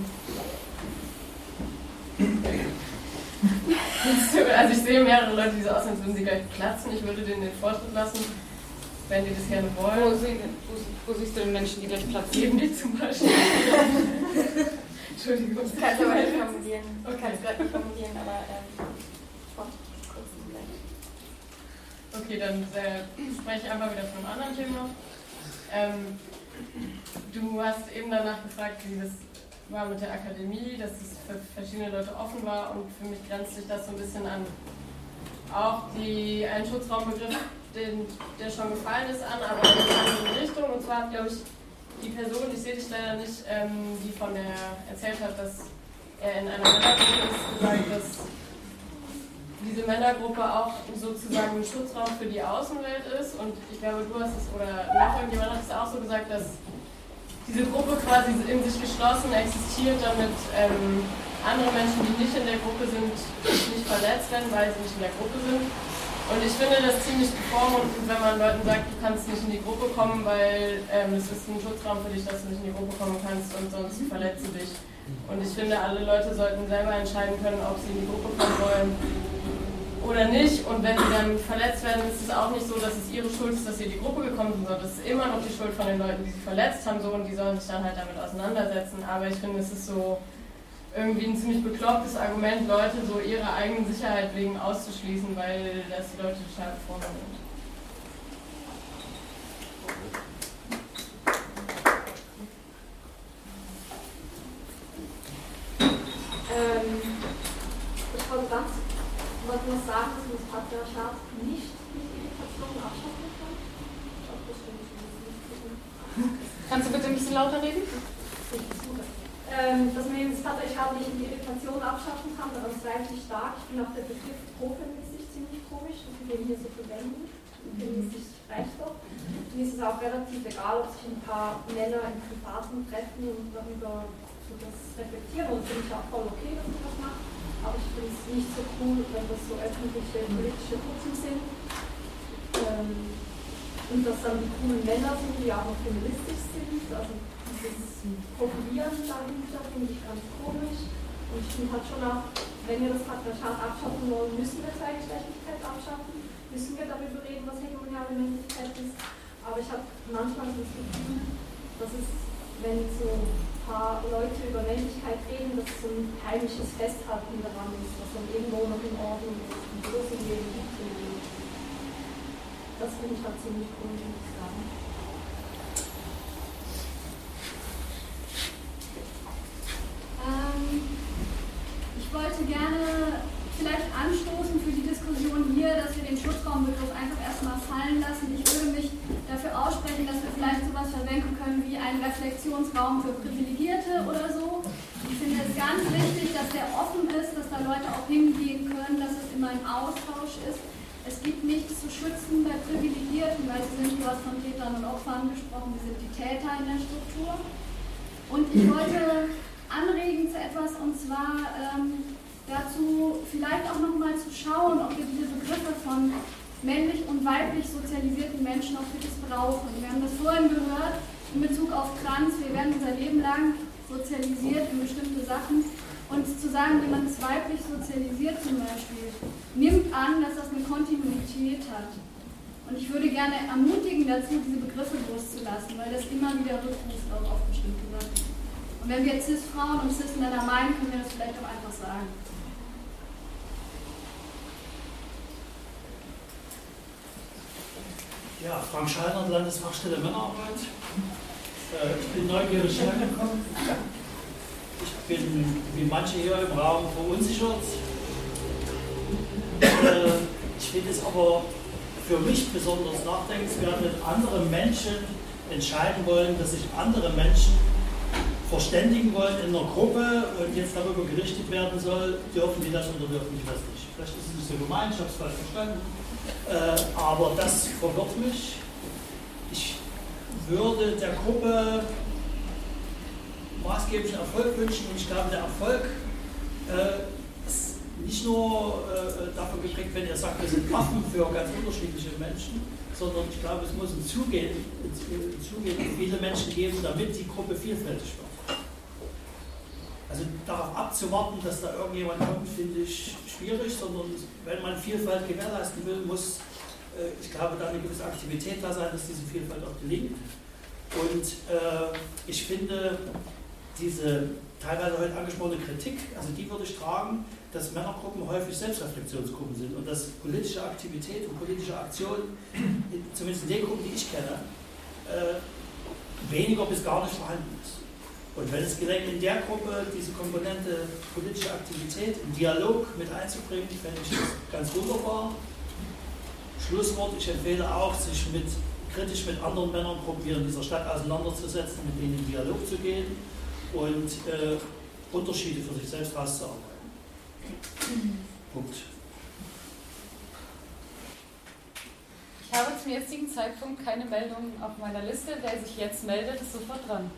also ich sehe mehrere Leute, die so aussehen, als würden sie gleich platzen. Ich würde denen den Vortritt lassen, wenn die das gerne wollen. Wo, sie, wo, wo siehst du den Menschen, die gleich platzen? Geben die zum Beispiel. Entschuldigung. Ich kann es aber nicht formulieren. Ich kann es gerade nicht formulieren, aber ähm, kurz vielleicht. Okay, dann äh, spreche ich einfach wieder von einem anderen Thema. Ähm, du hast eben danach gefragt, wie das war mit der Akademie, dass es für verschiedene Leute offen war, und für mich grenzt sich das so ein bisschen an auch die, einen Schutzraumbegriff, den, der schon gefallen ist, an, aber in eine andere Richtung. Und zwar hat, glaube ich, die Person, ich sehe dich leider nicht, ähm, die von der erzählt hat, dass er in einer Männergruppe ist, gesagt, dass diese Männergruppe auch sozusagen ein Schutzraum für die Außenwelt ist. Und ich glaube, du hast es, oder noch irgendjemand hat es auch so gesagt, dass diese Gruppe quasi in sich geschlossen existiert, damit ähm, andere Menschen, die nicht in der Gruppe sind, nicht verletzt werden, weil sie nicht in der Gruppe sind. Und ich finde das ziemlich bevormundend, wenn man Leuten sagt, du kannst nicht in die Gruppe kommen, weil ähm, es ist ein Schutzraum für dich, dass du nicht in die Gruppe kommen kannst und sonst verletzt du dich. Und ich finde, alle Leute sollten selber entscheiden können, ob sie in die Gruppe kommen wollen oder nicht. Und wenn sie dann verletzt werden, ist es auch nicht so, dass es ihre Schuld ist, dass sie in die Gruppe gekommen sind, sondern es ist immer noch die Schuld von den Leuten, die sie verletzt haben, so, und die sollen sich dann halt damit auseinandersetzen. Aber ich finde, es ist so irgendwie ein ziemlich beklopptes Argument, Leute so ihrer eigenen Sicherheit wegen auszuschließen, weil das die Leute total betroffen sind. Ähm, ich wollte ganz wollte noch sagen, dass das Patriarchat nicht die Irritation abschaffen kann. Ich glaube, das stimmt nicht. Kannst du bitte ein bisschen lauter reden? Ähm, dass man das Patriarchat nicht die Irritation abschaffen kann, aber es ist eigentlich stark. Ich finde auch der Begriff profeministisch ziemlich komisch, dass wir den hier so verwenden. Feministisch reicht doch. Mir ist es auch relativ egal, ob sich ein paar Männer in Privaten treffen und darüber so das reflektieren. Und das finde ich auch voll okay, dass man das macht. Aber ich finde es nicht so cool, wenn das so öffentliche politische Nutzen sind. Ähm, und dass dann die coolen Männer sind, die auch noch feministisch sind. Also dieses Profilieren dahinter finde ich ganz komisch. Und ich finde halt schon auch, wenn wir das Patriarchat abschaffen wollen, müssen wir Gleichgeschlechtlichkeit abschaffen. Müssen wir darüber reden, was hegemoniale Männlichkeit ist. Aber ich habe manchmal so das Gefühl, dass es, wenn so ein paar Leute über Männlichkeit reden, dass es so ein heimliches Festhalten daran ist, was dann irgendwo noch in Ordnung ist und so sind wir nicht. Das finde ich halt ziemlich cool, muss ich sagen. Ähm, ich wollte gerne vielleicht anstoßen für die Diskussion hier, dass wir den Schutzraumbegriff einfach erstmal fallen lassen. Ich würde mich dafür aussprechen, dass wir vielleicht sowas verwenden können wie einen Reflexionsraum für Privilegierte oder so. Ich finde es ganz wichtig, dass der offen ist, dass da Leute auch hingehen können, dass es immer ein Austausch ist. Es gibt nichts zu schützen bei Privilegierten, weil sie sind, du hast von Tätern und Opfern gesprochen, wir sind die Täter in der Struktur. Und ich wollte anregen zu etwas, und zwar ähm, dazu vielleicht auch nochmal zu schauen, ob wir diese Begriffe von männlich und weiblich sozialisierten Menschen auch wirklich brauchen. Wir haben das vorhin gehört in Bezug auf Trans, wir werden unser Leben lang sozialisiert in bestimmte Sachen. Und zu sagen, jemand ist weiblich sozialisiert zum Beispiel, nimmt an, dass das eine Kontinuität hat. Und ich würde gerne ermutigen dazu, diese Begriffe loszulassen, weil das immer wieder rückfußt auch auf bestimmte Sachen. Und wenn wir Cis-Frauen und Cis-Männer meinen, können wir das vielleicht auch einfach sagen. Ja, Frank Schallner, Landesfachstelle Männerarbeit. Äh, ich bin neugierig hergekommen. Ich bin, wie manche hier im Raum, verunsichert. Äh, ich finde es aber für mich besonders nachdenkenswert, wenn andere Menschen entscheiden wollen, dass sich andere Menschen verständigen wollen in einer Gruppe und jetzt darüber gerichtet werden soll, dürfen die das oder dürfen die das nicht. Vielleicht ist es nicht so gemeint, ich habe es falsch verstanden. Äh, aber das verwirrt mich. Ich würde der Gruppe maßgeblichen Erfolg wünschen, und ich glaube, der Erfolg äh, ist nicht nur äh, davon geprägt, wenn ihr sagt, wir sind offen für ganz unterschiedliche Menschen, sondern ich glaube, es muss ein Zugehen, ein Zugehen für viele Menschen geben, damit die Gruppe vielfältig wird. Also darauf abzuwarten, dass da irgendjemand kommt, finde ich schwierig, sondern wenn man Vielfalt gewährleisten will, muss, äh, ich glaube, da eine gewisse Aktivität da sein, dass diese Vielfalt auch gelingt. Und äh, ich finde, diese teilweise heute angesprochene Kritik, also die würde ich tragen, dass Männergruppen häufig Selbstreflexionsgruppen sind und dass politische Aktivität und politische Aktion, zumindest in den Gruppen, die ich kenne, äh, weniger bis gar nicht vorhanden ist. Und wenn es gelingt, in der Gruppe diese Komponente politische Aktivität im Dialog mit einzubringen, fände ich das ganz wunderbar. Schlusswort, ich empfehle auch, sich mit, kritisch mit anderen Männergruppen hier in dieser Stadt auseinanderzusetzen, mit denen in Dialog zu gehen und äh, Unterschiede für sich selbst rauszuarbeiten. Punkt. Ich habe zum jetzigen Zeitpunkt keine Meldungen auf meiner Liste. Wer sich jetzt meldet, ist sofort dran.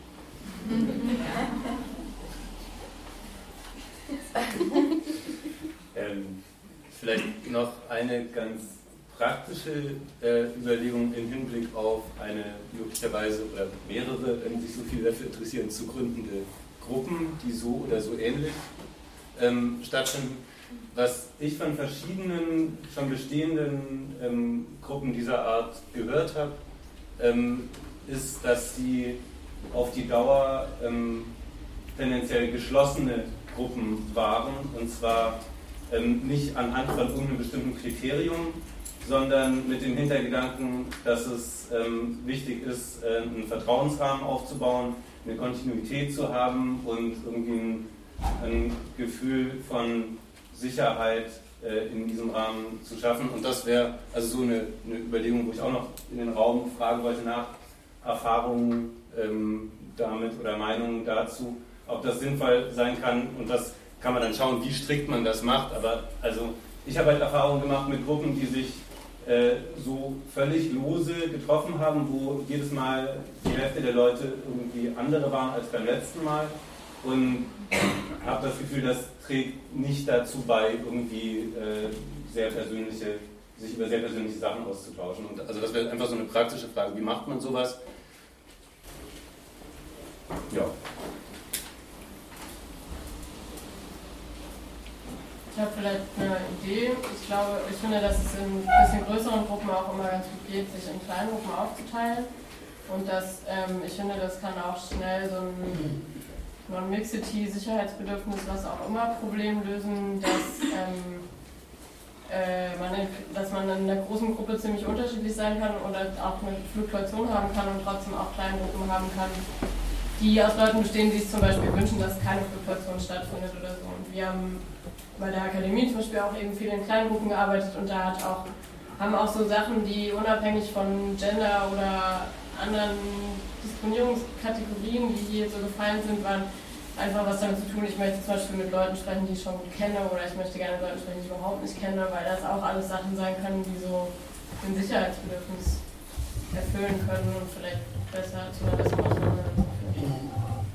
ähm, vielleicht noch eine ganz praktische äh, Überlegung im Hinblick auf eine möglicherweise oder mehrere, wenn sich so viel dafür interessieren, zu gründende Gruppen, die so oder so ähnlich ähm, stattfinden. was ich von verschiedenen schon bestehenden ähm, Gruppen dieser Art gehört habe, ähm, ist, dass sie auf die Dauer ähm, tendenziell geschlossene Gruppen waren, und zwar ähm, nicht anhand von irgendeinem bestimmten Kriterium, sondern mit dem Hintergedanken, dass es ähm, wichtig ist, äh, einen Vertrauensrahmen aufzubauen, eine Kontinuität zu haben und irgendwie ein, ein Gefühl von Sicherheit äh, in diesem Rahmen zu schaffen. Und das wäre also so eine, eine Überlegung, wo ich auch noch in den Raum fragen wollte nach Erfahrungen ähm, damit oder Meinungen dazu, ob das sinnvoll sein kann. Und das kann man dann schauen, wie strikt man das macht. Aber also ich habe halt Erfahrungen gemacht mit Gruppen, die sich äh, so völlig lose getroffen haben, wo jedes Mal die Hälfte der Leute irgendwie andere waren als beim letzten Mal. Und habe das Gefühl, das trägt nicht dazu bei, irgendwie äh, sehr persönliche, sich über sehr persönliche Sachen auszutauschen. Und also das wäre einfach so eine praktische Frage, wie macht man sowas? Ja. Ich habe vielleicht eine Idee. Ich glaube, ich finde, dass es in ein bisschen größeren Gruppen auch immer ganz gut geht, sich in kleinen Gruppen aufzuteilen. Und dass, ähm, ich finde, das kann auch schnell so ein Non-Mixity, Sicherheitsbedürfnis, was auch immer, Problem lösen, dass, ähm, äh, man in, dass man in einer großen Gruppe ziemlich unterschiedlich sein kann oder auch eine Fluktuation haben kann und trotzdem auch kleine Gruppen haben kann, die aus Leuten bestehen, die es zum Beispiel wünschen, dass keine Fluktuation stattfindet oder so. Und wir haben bei der Akademie zum Beispiel auch eben viel in kleinen Gruppen gearbeitet und da hat auch, haben auch so Sachen, die unabhängig von Gender oder anderen Diskriminierungskategorien, die hier so gefallen sind, waren einfach was damit zu tun. Ich möchte zum Beispiel mit Leuten sprechen, die ich schon gut kenne, oder ich möchte gerne mit Leuten sprechen, die ich überhaupt nicht kenne, weil das auch alles Sachen sein können, die so ein Sicherheitsbedürfnis erfüllen können und vielleicht besser zu einer besseren Auseinandersetzung führen.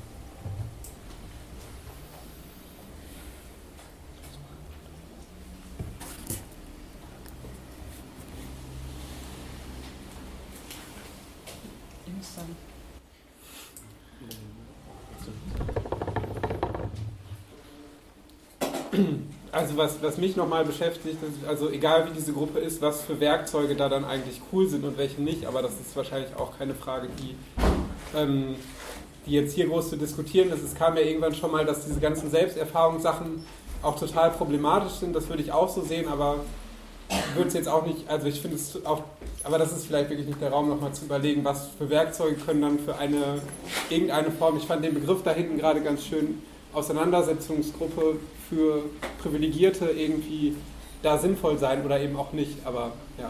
Also was, was mich nochmal beschäftigt, ist, also egal wie diese Gruppe ist, was für Werkzeuge da dann eigentlich cool sind und welche nicht, aber das ist wahrscheinlich auch keine Frage, die, ähm, die jetzt hier groß zu diskutieren ist. Es kam ja irgendwann schon mal, dass diese ganzen Selbsterfahrungssachen auch total problematisch sind, das würde ich auch so sehen, aber ich würde es jetzt auch nicht, also ich finde es auch, aber das ist vielleicht wirklich nicht der Raum, nochmal zu überlegen, was für Werkzeuge können dann für eine, irgendeine Form, ich fand den Begriff da hinten gerade ganz schön, Auseinandersetzungsgruppe für Privilegierte irgendwie da sinnvoll sein oder eben auch nicht, aber ja.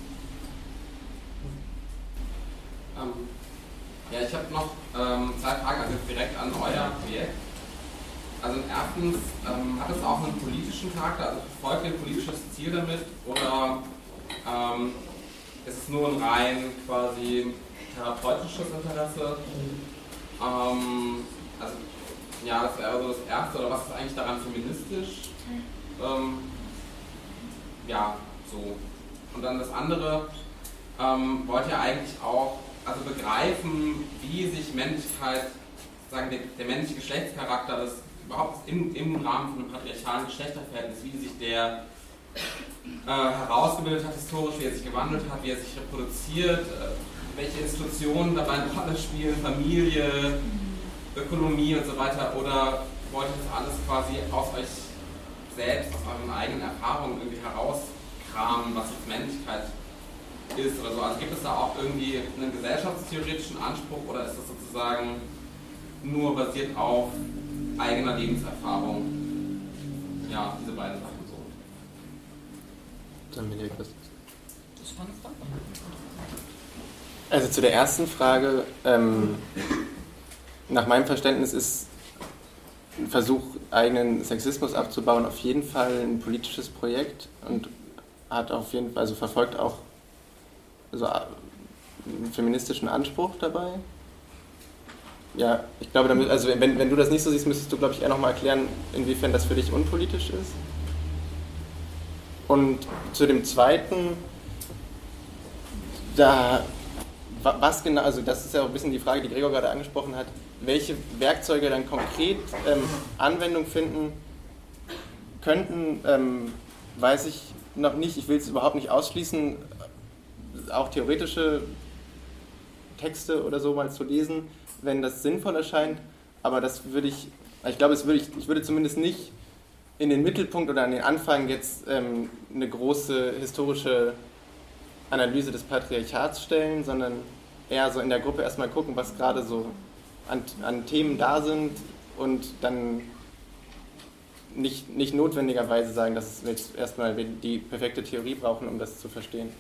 Ähm, ja, ich habe noch ähm, zwei Fragen, also direkt an euer Projekt. Also erstens, ähm, hat es auch einen politischen Charakter, also verfolgt ihr ein politisches Ziel damit oder ähm, ist es nur ein rein quasi therapeutisches Interesse? Ähm, also ja, das wäre so das Erste, oder was ist eigentlich daran feministisch? Ähm, ja, so. Und dann das andere, ähm, wollt ihr eigentlich auch also begreifen, wie sich Männlichkeit, sagen der, der männliche Geschlechtscharakter, das überhaupt im, im Rahmen von einem patriarchalen Geschlechterverhältnis, wie sich der äh, herausgebildet hat historisch, wie er sich gewandelt hat, wie er sich reproduziert, äh, welche Institutionen dabei eine Rolle spielen, Familie, Ökonomie und so weiter, oder wollt ihr das alles quasi aus euch selbst, aus euren eigenen Erfahrungen irgendwie herauskramen, was jetzt Männlichkeit ist oder so? Also gibt es da auch irgendwie einen gesellschaftstheoretischen Anspruch oder ist das sozusagen nur basiert auf eigener Lebenserfahrung? Ja, diese beiden Sachen so. Dann bin ich was. Das war eine Frage. Also zu der ersten Frage, ähm, nach meinem Verständnis ist ein Versuch, eigenen Sexismus abzubauen, auf jeden Fall ein politisches Projekt und hat auf jeden Fall, also verfolgt auch so einen feministischen Anspruch dabei. Ja, ich glaube, damit, also wenn, wenn du das nicht so siehst, müsstest du, glaube ich, eher nochmal erklären, inwiefern das für dich unpolitisch ist. Und zu dem Zweiten, da, was genau, also das ist ja auch ein bisschen die Frage, die Gregor gerade angesprochen hat, welche Werkzeuge dann konkret ähm, Anwendung finden könnten, ähm, weiß ich noch nicht. Ich will es überhaupt nicht ausschließen, auch theoretische Texte oder so mal zu lesen, wenn das sinnvoll erscheint. Aber das würde ich, ich glaube, es würde ich, ich würde zumindest nicht in den Mittelpunkt oder an den Anfang jetzt ähm, eine große historische Analyse des Patriarchats stellen, sondern eher so in der Gruppe erstmal gucken, was gerade so an, an Themen da sind und dann nicht, nicht notwendigerweise sagen, dass wir jetzt erstmal die perfekte Theorie brauchen, um das zu verstehen.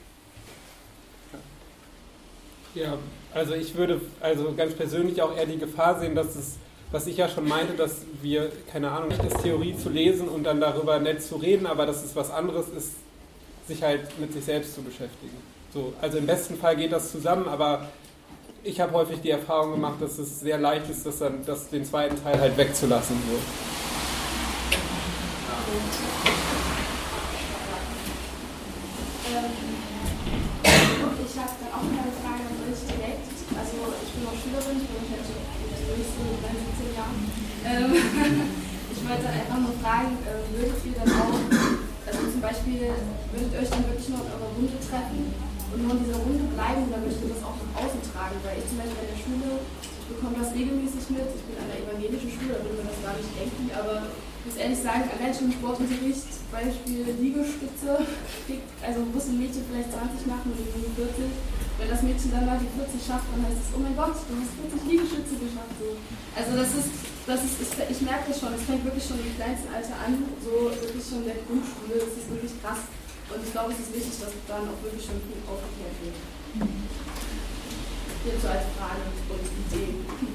Ja, also ich würde also ganz persönlich auch eher die Gefahr sehen, dass es, was ich ja schon meinte, dass wir, keine Ahnung, nicht ist, Theorie zu lesen und dann darüber nett zu reden, aber dass es was anderes ist, sich halt mit sich selbst zu beschäftigen. So, also im besten Fall geht das zusammen, aber ich habe häufig die Erfahrung gemacht, dass es sehr leicht ist, das dann, das, den zweiten Teil halt wegzulassen. So. Ich habe dann auch eine Frage an euch direkt. Also ich bin auch Schülerin, ich bin jetzt in siebzehn Jahren. Ähm, ich wollte einfach nur fragen, äh, würdet ihr dann auch, also zum Beispiel, würdet ihr euch dann wirklich nur in eurer Runde treffen und nur in dieser Runde bleiben oder möchtet ihr das auch nach außen tragen? Weil ich zum Beispiel in der Schule, ich bekomme das regelmäßig mit, ich bin an einer evangelischen Schule, da würde man das gar nicht denken, aber ich muss ehrlich sagen, allein schon im Sportunterricht, Beispiel Liegestütze, also muss ein Mädchen vielleicht zwanzig machen und nur vierzig. Wenn das Mädchen dann mal die vierzig schafft, dann heißt es, oh mein Gott, du hast vierzig Liegestütze geschafft. So. Also das ist, das ist, ich merke das schon, es fängt wirklich schon im kleinsten Alter an, so wirklich schon in der Grundschule, das ist wirklich krass. Und ich glaube, es ist wichtig, dass dann auch wirklich schon viel aufgeklärt wird. Hierzu als Frage und Idee.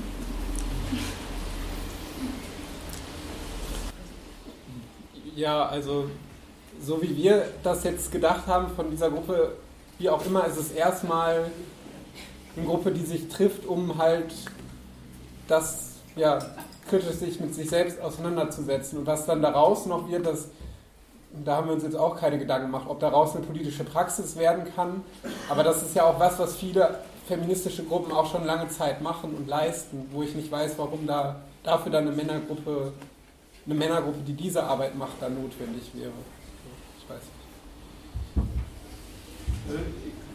Ja, also so wie wir das jetzt gedacht haben von dieser Gruppe, wie auch immer, ist es erstmal eine Gruppe, die sich trifft, um halt das, ja, kritisch sich mit sich selbst auseinanderzusetzen. Und was dann daraus noch wird, das, da haben wir uns jetzt auch keine Gedanken gemacht, ob daraus eine politische Praxis werden kann. Aber das ist ja auch was, was viele feministische Gruppen auch schon lange Zeit machen und leisten, wo ich nicht weiß, warum da dafür dann eine Männergruppe, eine Männergruppe, die diese Arbeit macht, dann notwendig wäre. Ich weiß nicht.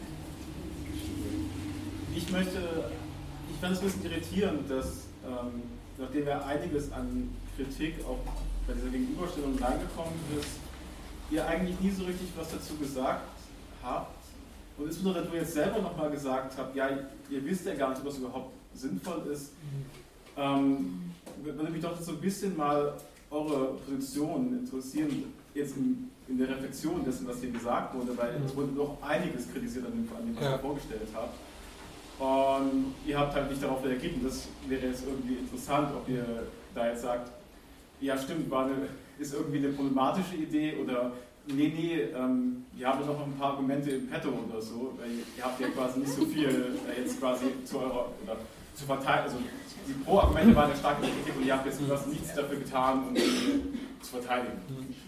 Ich möchte, ich fand es ein bisschen irritierend, dass ähm, nachdem ja einiges an Kritik auch bei dieser Gegenüberstellung reingekommen ist, ihr eigentlich nie so richtig was dazu gesagt habt. Und insbesondere, dass du jetzt selber nochmal gesagt habt, ja, ihr wisst ja gar nicht, ob das überhaupt sinnvoll ist. Ähm, würde mich doch so ein bisschen mal eure Position interessieren, jetzt in, in der Reflexion dessen, was hier gesagt wurde, weil es wurde doch einiges kritisiert an dem, an dem was ihr vorgestellt habt. Und ihr habt halt nicht darauf reagiert und das wäre jetzt irgendwie interessant, ob ihr da jetzt sagt, ja stimmt, war eine, ist irgendwie eine problematische Idee oder nee, nee, ähm, ihr habt noch ein paar Argumente im Petto oder so, weil ihr habt ja quasi nicht so viel äh, jetzt quasi zu eurer, oder zu verteilen, also die Pro-Argumente waren ja stark in der Kritik und ihr habt jetzt quasi nichts dafür getan, um die zu verteidigen.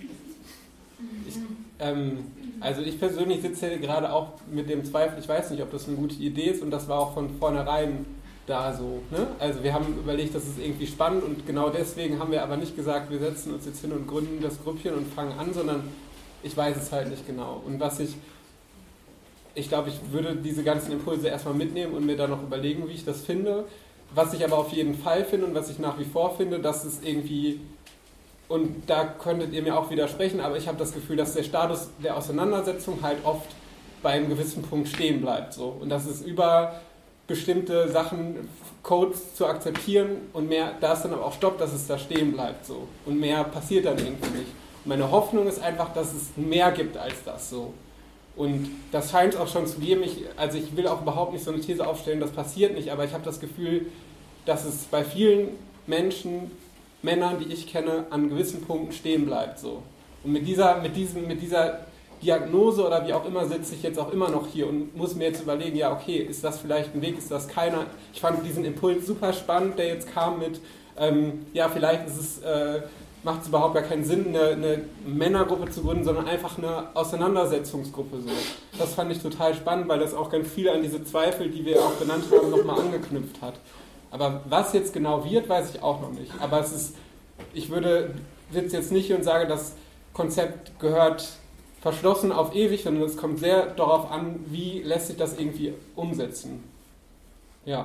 Ich, ähm, also ich persönlich sitze hier gerade auch mit dem Zweifel, ich weiß nicht, ob das eine gute Idee ist und das war auch von vornherein da so. Ne? Also wir haben überlegt, das ist irgendwie spannend und genau deswegen haben wir aber nicht gesagt, wir setzen uns jetzt hin und gründen das Grüppchen und fangen an, sondern ich weiß es halt nicht genau. Und was ich, ich glaube, ich würde diese ganzen Impulse erstmal mitnehmen und mir dann noch überlegen, wie ich das finde. Was ich aber auf jeden Fall finde und was ich nach wie vor finde, dass es irgendwie, und da könntet ihr mir auch widersprechen, aber ich habe das Gefühl, dass der Status der Auseinandersetzung halt oft bei einem gewissen Punkt stehen bleibt. So. Und dass es über bestimmte Sachen, Codes zu akzeptieren und mehr, da ist dann aber auch Stopp, dass es da stehen bleibt. So. Und mehr passiert dann irgendwie nicht. Und meine Hoffnung ist einfach, dass es mehr gibt als das. So. Und das scheint es auch schon zu geben. Ich, also ich will auch überhaupt nicht so eine These aufstellen, das passiert nicht, aber ich habe das Gefühl, dass es bei vielen Menschen, Männern, die ich kenne, an gewissen Punkten stehen bleibt. So. Und mit dieser, mit, diesem, mit dieser Diagnose oder wie auch immer sitze ich jetzt auch immer noch hier und muss mir jetzt überlegen, ja okay, ist das vielleicht ein Weg, ist das keiner? Ich fand diesen Impuls super spannend, der jetzt kam mit, ähm, ja vielleicht ist es... Äh, macht es überhaupt gar keinen Sinn, eine, eine Männergruppe zu gründen, sondern einfach eine Auseinandersetzungsgruppe. So. Das fand ich total spannend, weil das auch ganz viel an diese Zweifel, die wir auch benannt haben, nochmal angeknüpft hat. Aber was jetzt genau wird, weiß ich auch noch nicht. Aber es ist, ich würde sitze jetzt nicht hier und sage, dass Konzept gehört verschlossen auf ewig, sondern es kommt sehr darauf an, wie lässt sich das irgendwie umsetzen. Ja.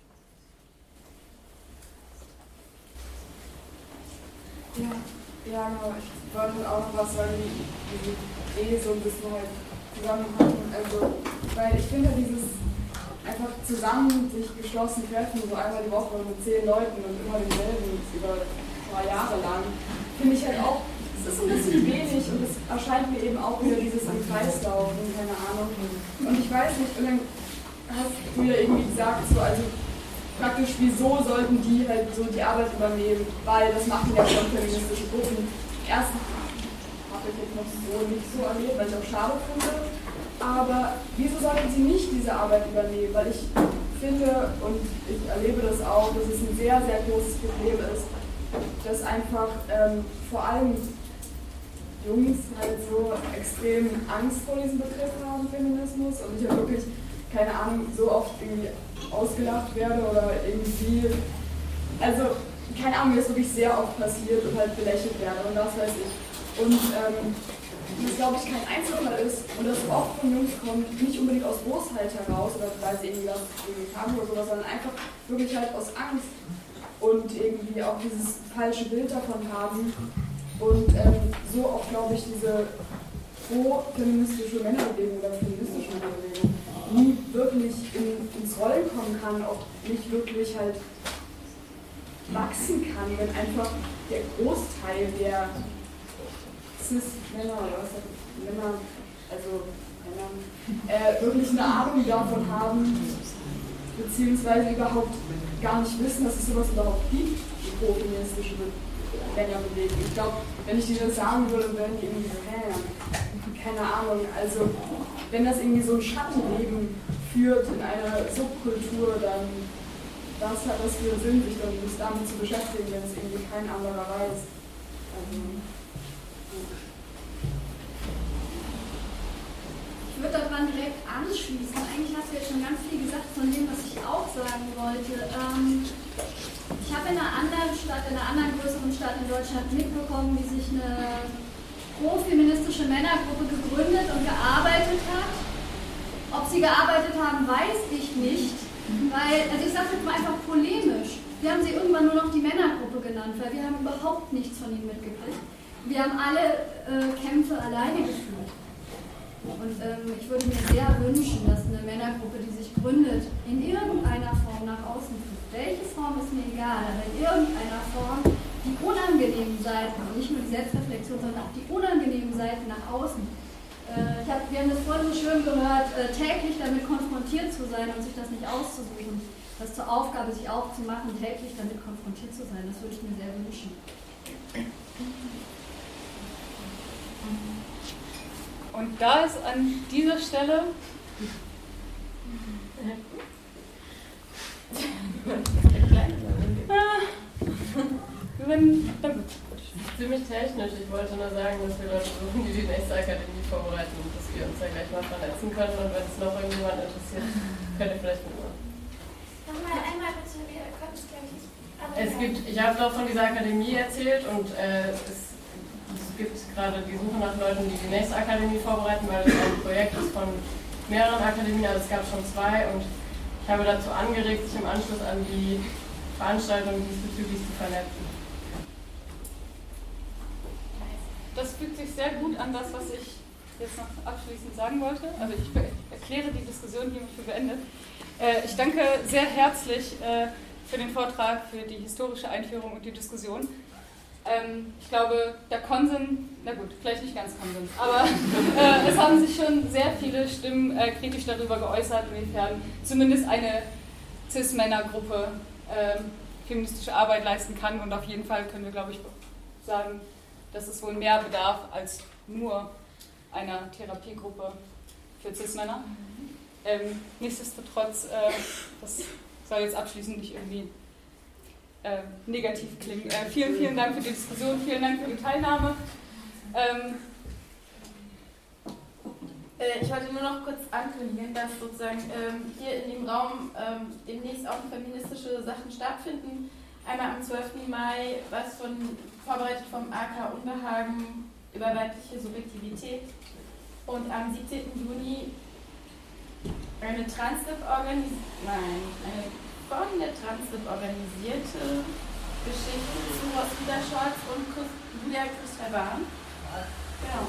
Ja, ja, genau. Ich wollte auch noch was sagen, die Idee so ein bisschen halt zusammenpacken. Also, weil ich finde dieses einfach zusammen sich geschlossen treffen, so einmal die Woche mit zehn Leuten und immer denselben über zwei Jahre lang, finde ich halt auch, es ist ein bisschen wenig und es erscheint mir eben auch wieder dieses im Kreislauf und keine Ahnung. Und ich weiß nicht, und dann hast du ja irgendwie gesagt, so, also praktisch, wieso sollten die halt so die Arbeit übernehmen, weil das machen ja schon feministische Gruppen. Erstens habe ich jetzt noch so nicht so erlebt, weil ich auch schade finde, aber wieso sollten sie nicht diese Arbeit übernehmen? Weil ich finde, und ich erlebe das auch, dass es ein sehr, sehr großes Problem ist, dass einfach ähm, vor allem Jungs halt so extrem Angst vor diesem Begriff haben, Feminismus, und ich habe wirklich, keine Ahnung, so oft irgendwie ausgelacht werde oder irgendwie, also keine Ahnung, mir ist wirklich sehr oft passiert und halt belächelt werde und das weiß ich. Und ähm, das glaube ich kein Einzelfall ist und das oft von Jungs kommt, nicht unbedingt aus Bosheit heraus oder weil sie irgendwie was irgendwie haben oder sowas, sondern einfach wirklich halt aus Angst und irgendwie auch dieses falsche Bild davon haben und ähm, so auch, glaube ich, diese pro-feministische Männerbewegung oder feministische Männerbewegung nie wirklich in, ins Rollen kommen kann, auch nicht wirklich halt wachsen kann, wenn einfach der Großteil der Cis-Männer oder was Männer, also Männer, äh, wirklich eine Ahnung davon haben, beziehungsweise überhaupt gar nicht wissen, dass es sowas überhaupt gibt, die pro-feministische Männerbewegung. Ich glaube, wenn ich dir das sagen würde, wären die irgendwie so, hä, keine Ahnung, also wenn das irgendwie so ein Schattenleben führt in einer Subkultur, dann was hat das für einen Sinn, sich dann damit zu beschäftigen, wenn es irgendwie kein anderer weiß. Also, ich würde daran direkt anschließen. Eigentlich hast du jetzt schon ganz viel gesagt von dem, was ich auch sagen wollte. Ähm, ich habe in einer anderen Stadt, in einer anderen größeren Stadt in Deutschland mitbekommen, wie sich eine pro-feministische Männergruppe gegründet und gearbeitet hat. Ob sie gearbeitet haben, weiß ich nicht. Weil, also ich sage jetzt mal einfach polemisch, wir haben sie irgendwann nur noch die Männergruppe genannt, weil wir haben überhaupt nichts von ihnen mitgekriegt. Wir haben alle äh, Kämpfe alleine geführt. Und ähm, ich würde mir sehr wünschen, dass eine Männergruppe, die sich gründet, in irgendeiner Form nach außen führt. Welche Form ist mir egal, aber in irgendeiner Form die unangenehmen Seiten, und nicht nur die Selbstreflexion, sondern auch die unangenehmen Seiten nach außen. Äh, ich hab, wir haben das vorhin so schön gehört, äh, täglich damit konfrontiert zu sein und sich das nicht auszusuchen. Das zur Aufgabe, sich aufzumachen, täglich damit konfrontiert zu sein, das würde ich mir sehr wünschen. Und da ist an dieser Stelle wenn, ziemlich technisch. Ich wollte nur sagen, dass wir Leute suchen, die die nächste Akademie vorbereiten und dass wir uns ja gleich mal vernetzen können. Und wenn es noch irgendjemand interessiert, könnt ihr vielleicht mitmachen. Nochmal einmal bitte, wir konnten es glaube ich nicht. Es gibt, ich habe doch von dieser Akademie erzählt und äh, es Es gibt gerade die Suche nach Leuten, die die nächste Akademie vorbereiten, weil es ein Projekt ist von mehreren Akademien, also es gab schon zwei und ich habe dazu angeregt, sich im Anschluss an die Veranstaltung diesbezüglich zu vernetzen. Das fügt sich sehr gut an das, was ich jetzt noch abschließend sagen wollte. Also ich erkläre die Diskussion hiermit für beendet. Äh, ich danke sehr herzlich äh, für den Vortrag, für die historische Einführung und die Diskussion. Ähm, ich glaube, der Konsens, na gut, vielleicht nicht ganz Konsens, aber äh, es haben sich schon sehr viele Stimmen äh, kritisch darüber geäußert, inwiefern zumindest eine Cis-Männer-Gruppe äh, feministische Arbeit leisten kann. Und auf jeden Fall können wir, glaube ich, sagen, dass es wohl mehr bedarf als nur einer Therapiegruppe für Cis-Männer. Ähm, nichtsdestotrotz, äh, das soll jetzt abschließend nicht irgendwie Äh, negativ klingen. Äh, vielen, vielen Dank für die Diskussion, vielen Dank für die Teilnahme. Ähm, äh, ich wollte nur noch kurz ankündigen, dass sozusagen ähm, hier in dem Raum ähm, demnächst auch feministische Sachen stattfinden. Einmal am zwölften Mai, was von, vorbereitet vom A K Unbehagen, über weibliche Subjektivität. Und am siebzehnten Juni eine Translib organisierte, nein, eine von der Translib organisierte Geschichte zu Roswitha Scholz und Julia Christa-Bahn. Genau.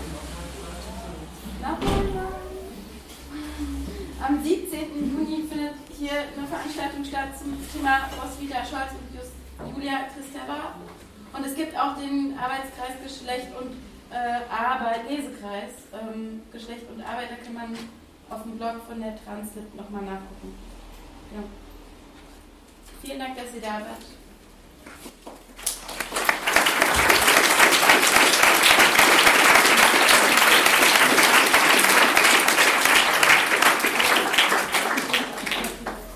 Am siebzehnten Juni findet hier eine Veranstaltung statt zum Thema Roswitha Scholz und Julia Christa-Bahn. Und es gibt auch den Arbeitskreis Geschlecht und äh, Arbeit, Lesekreis ähm, Geschlecht und Arbeit, da kann man auf dem Blog von der Translib nochmal nachgucken. Ja. Vielen Dank, dass ihr da wart.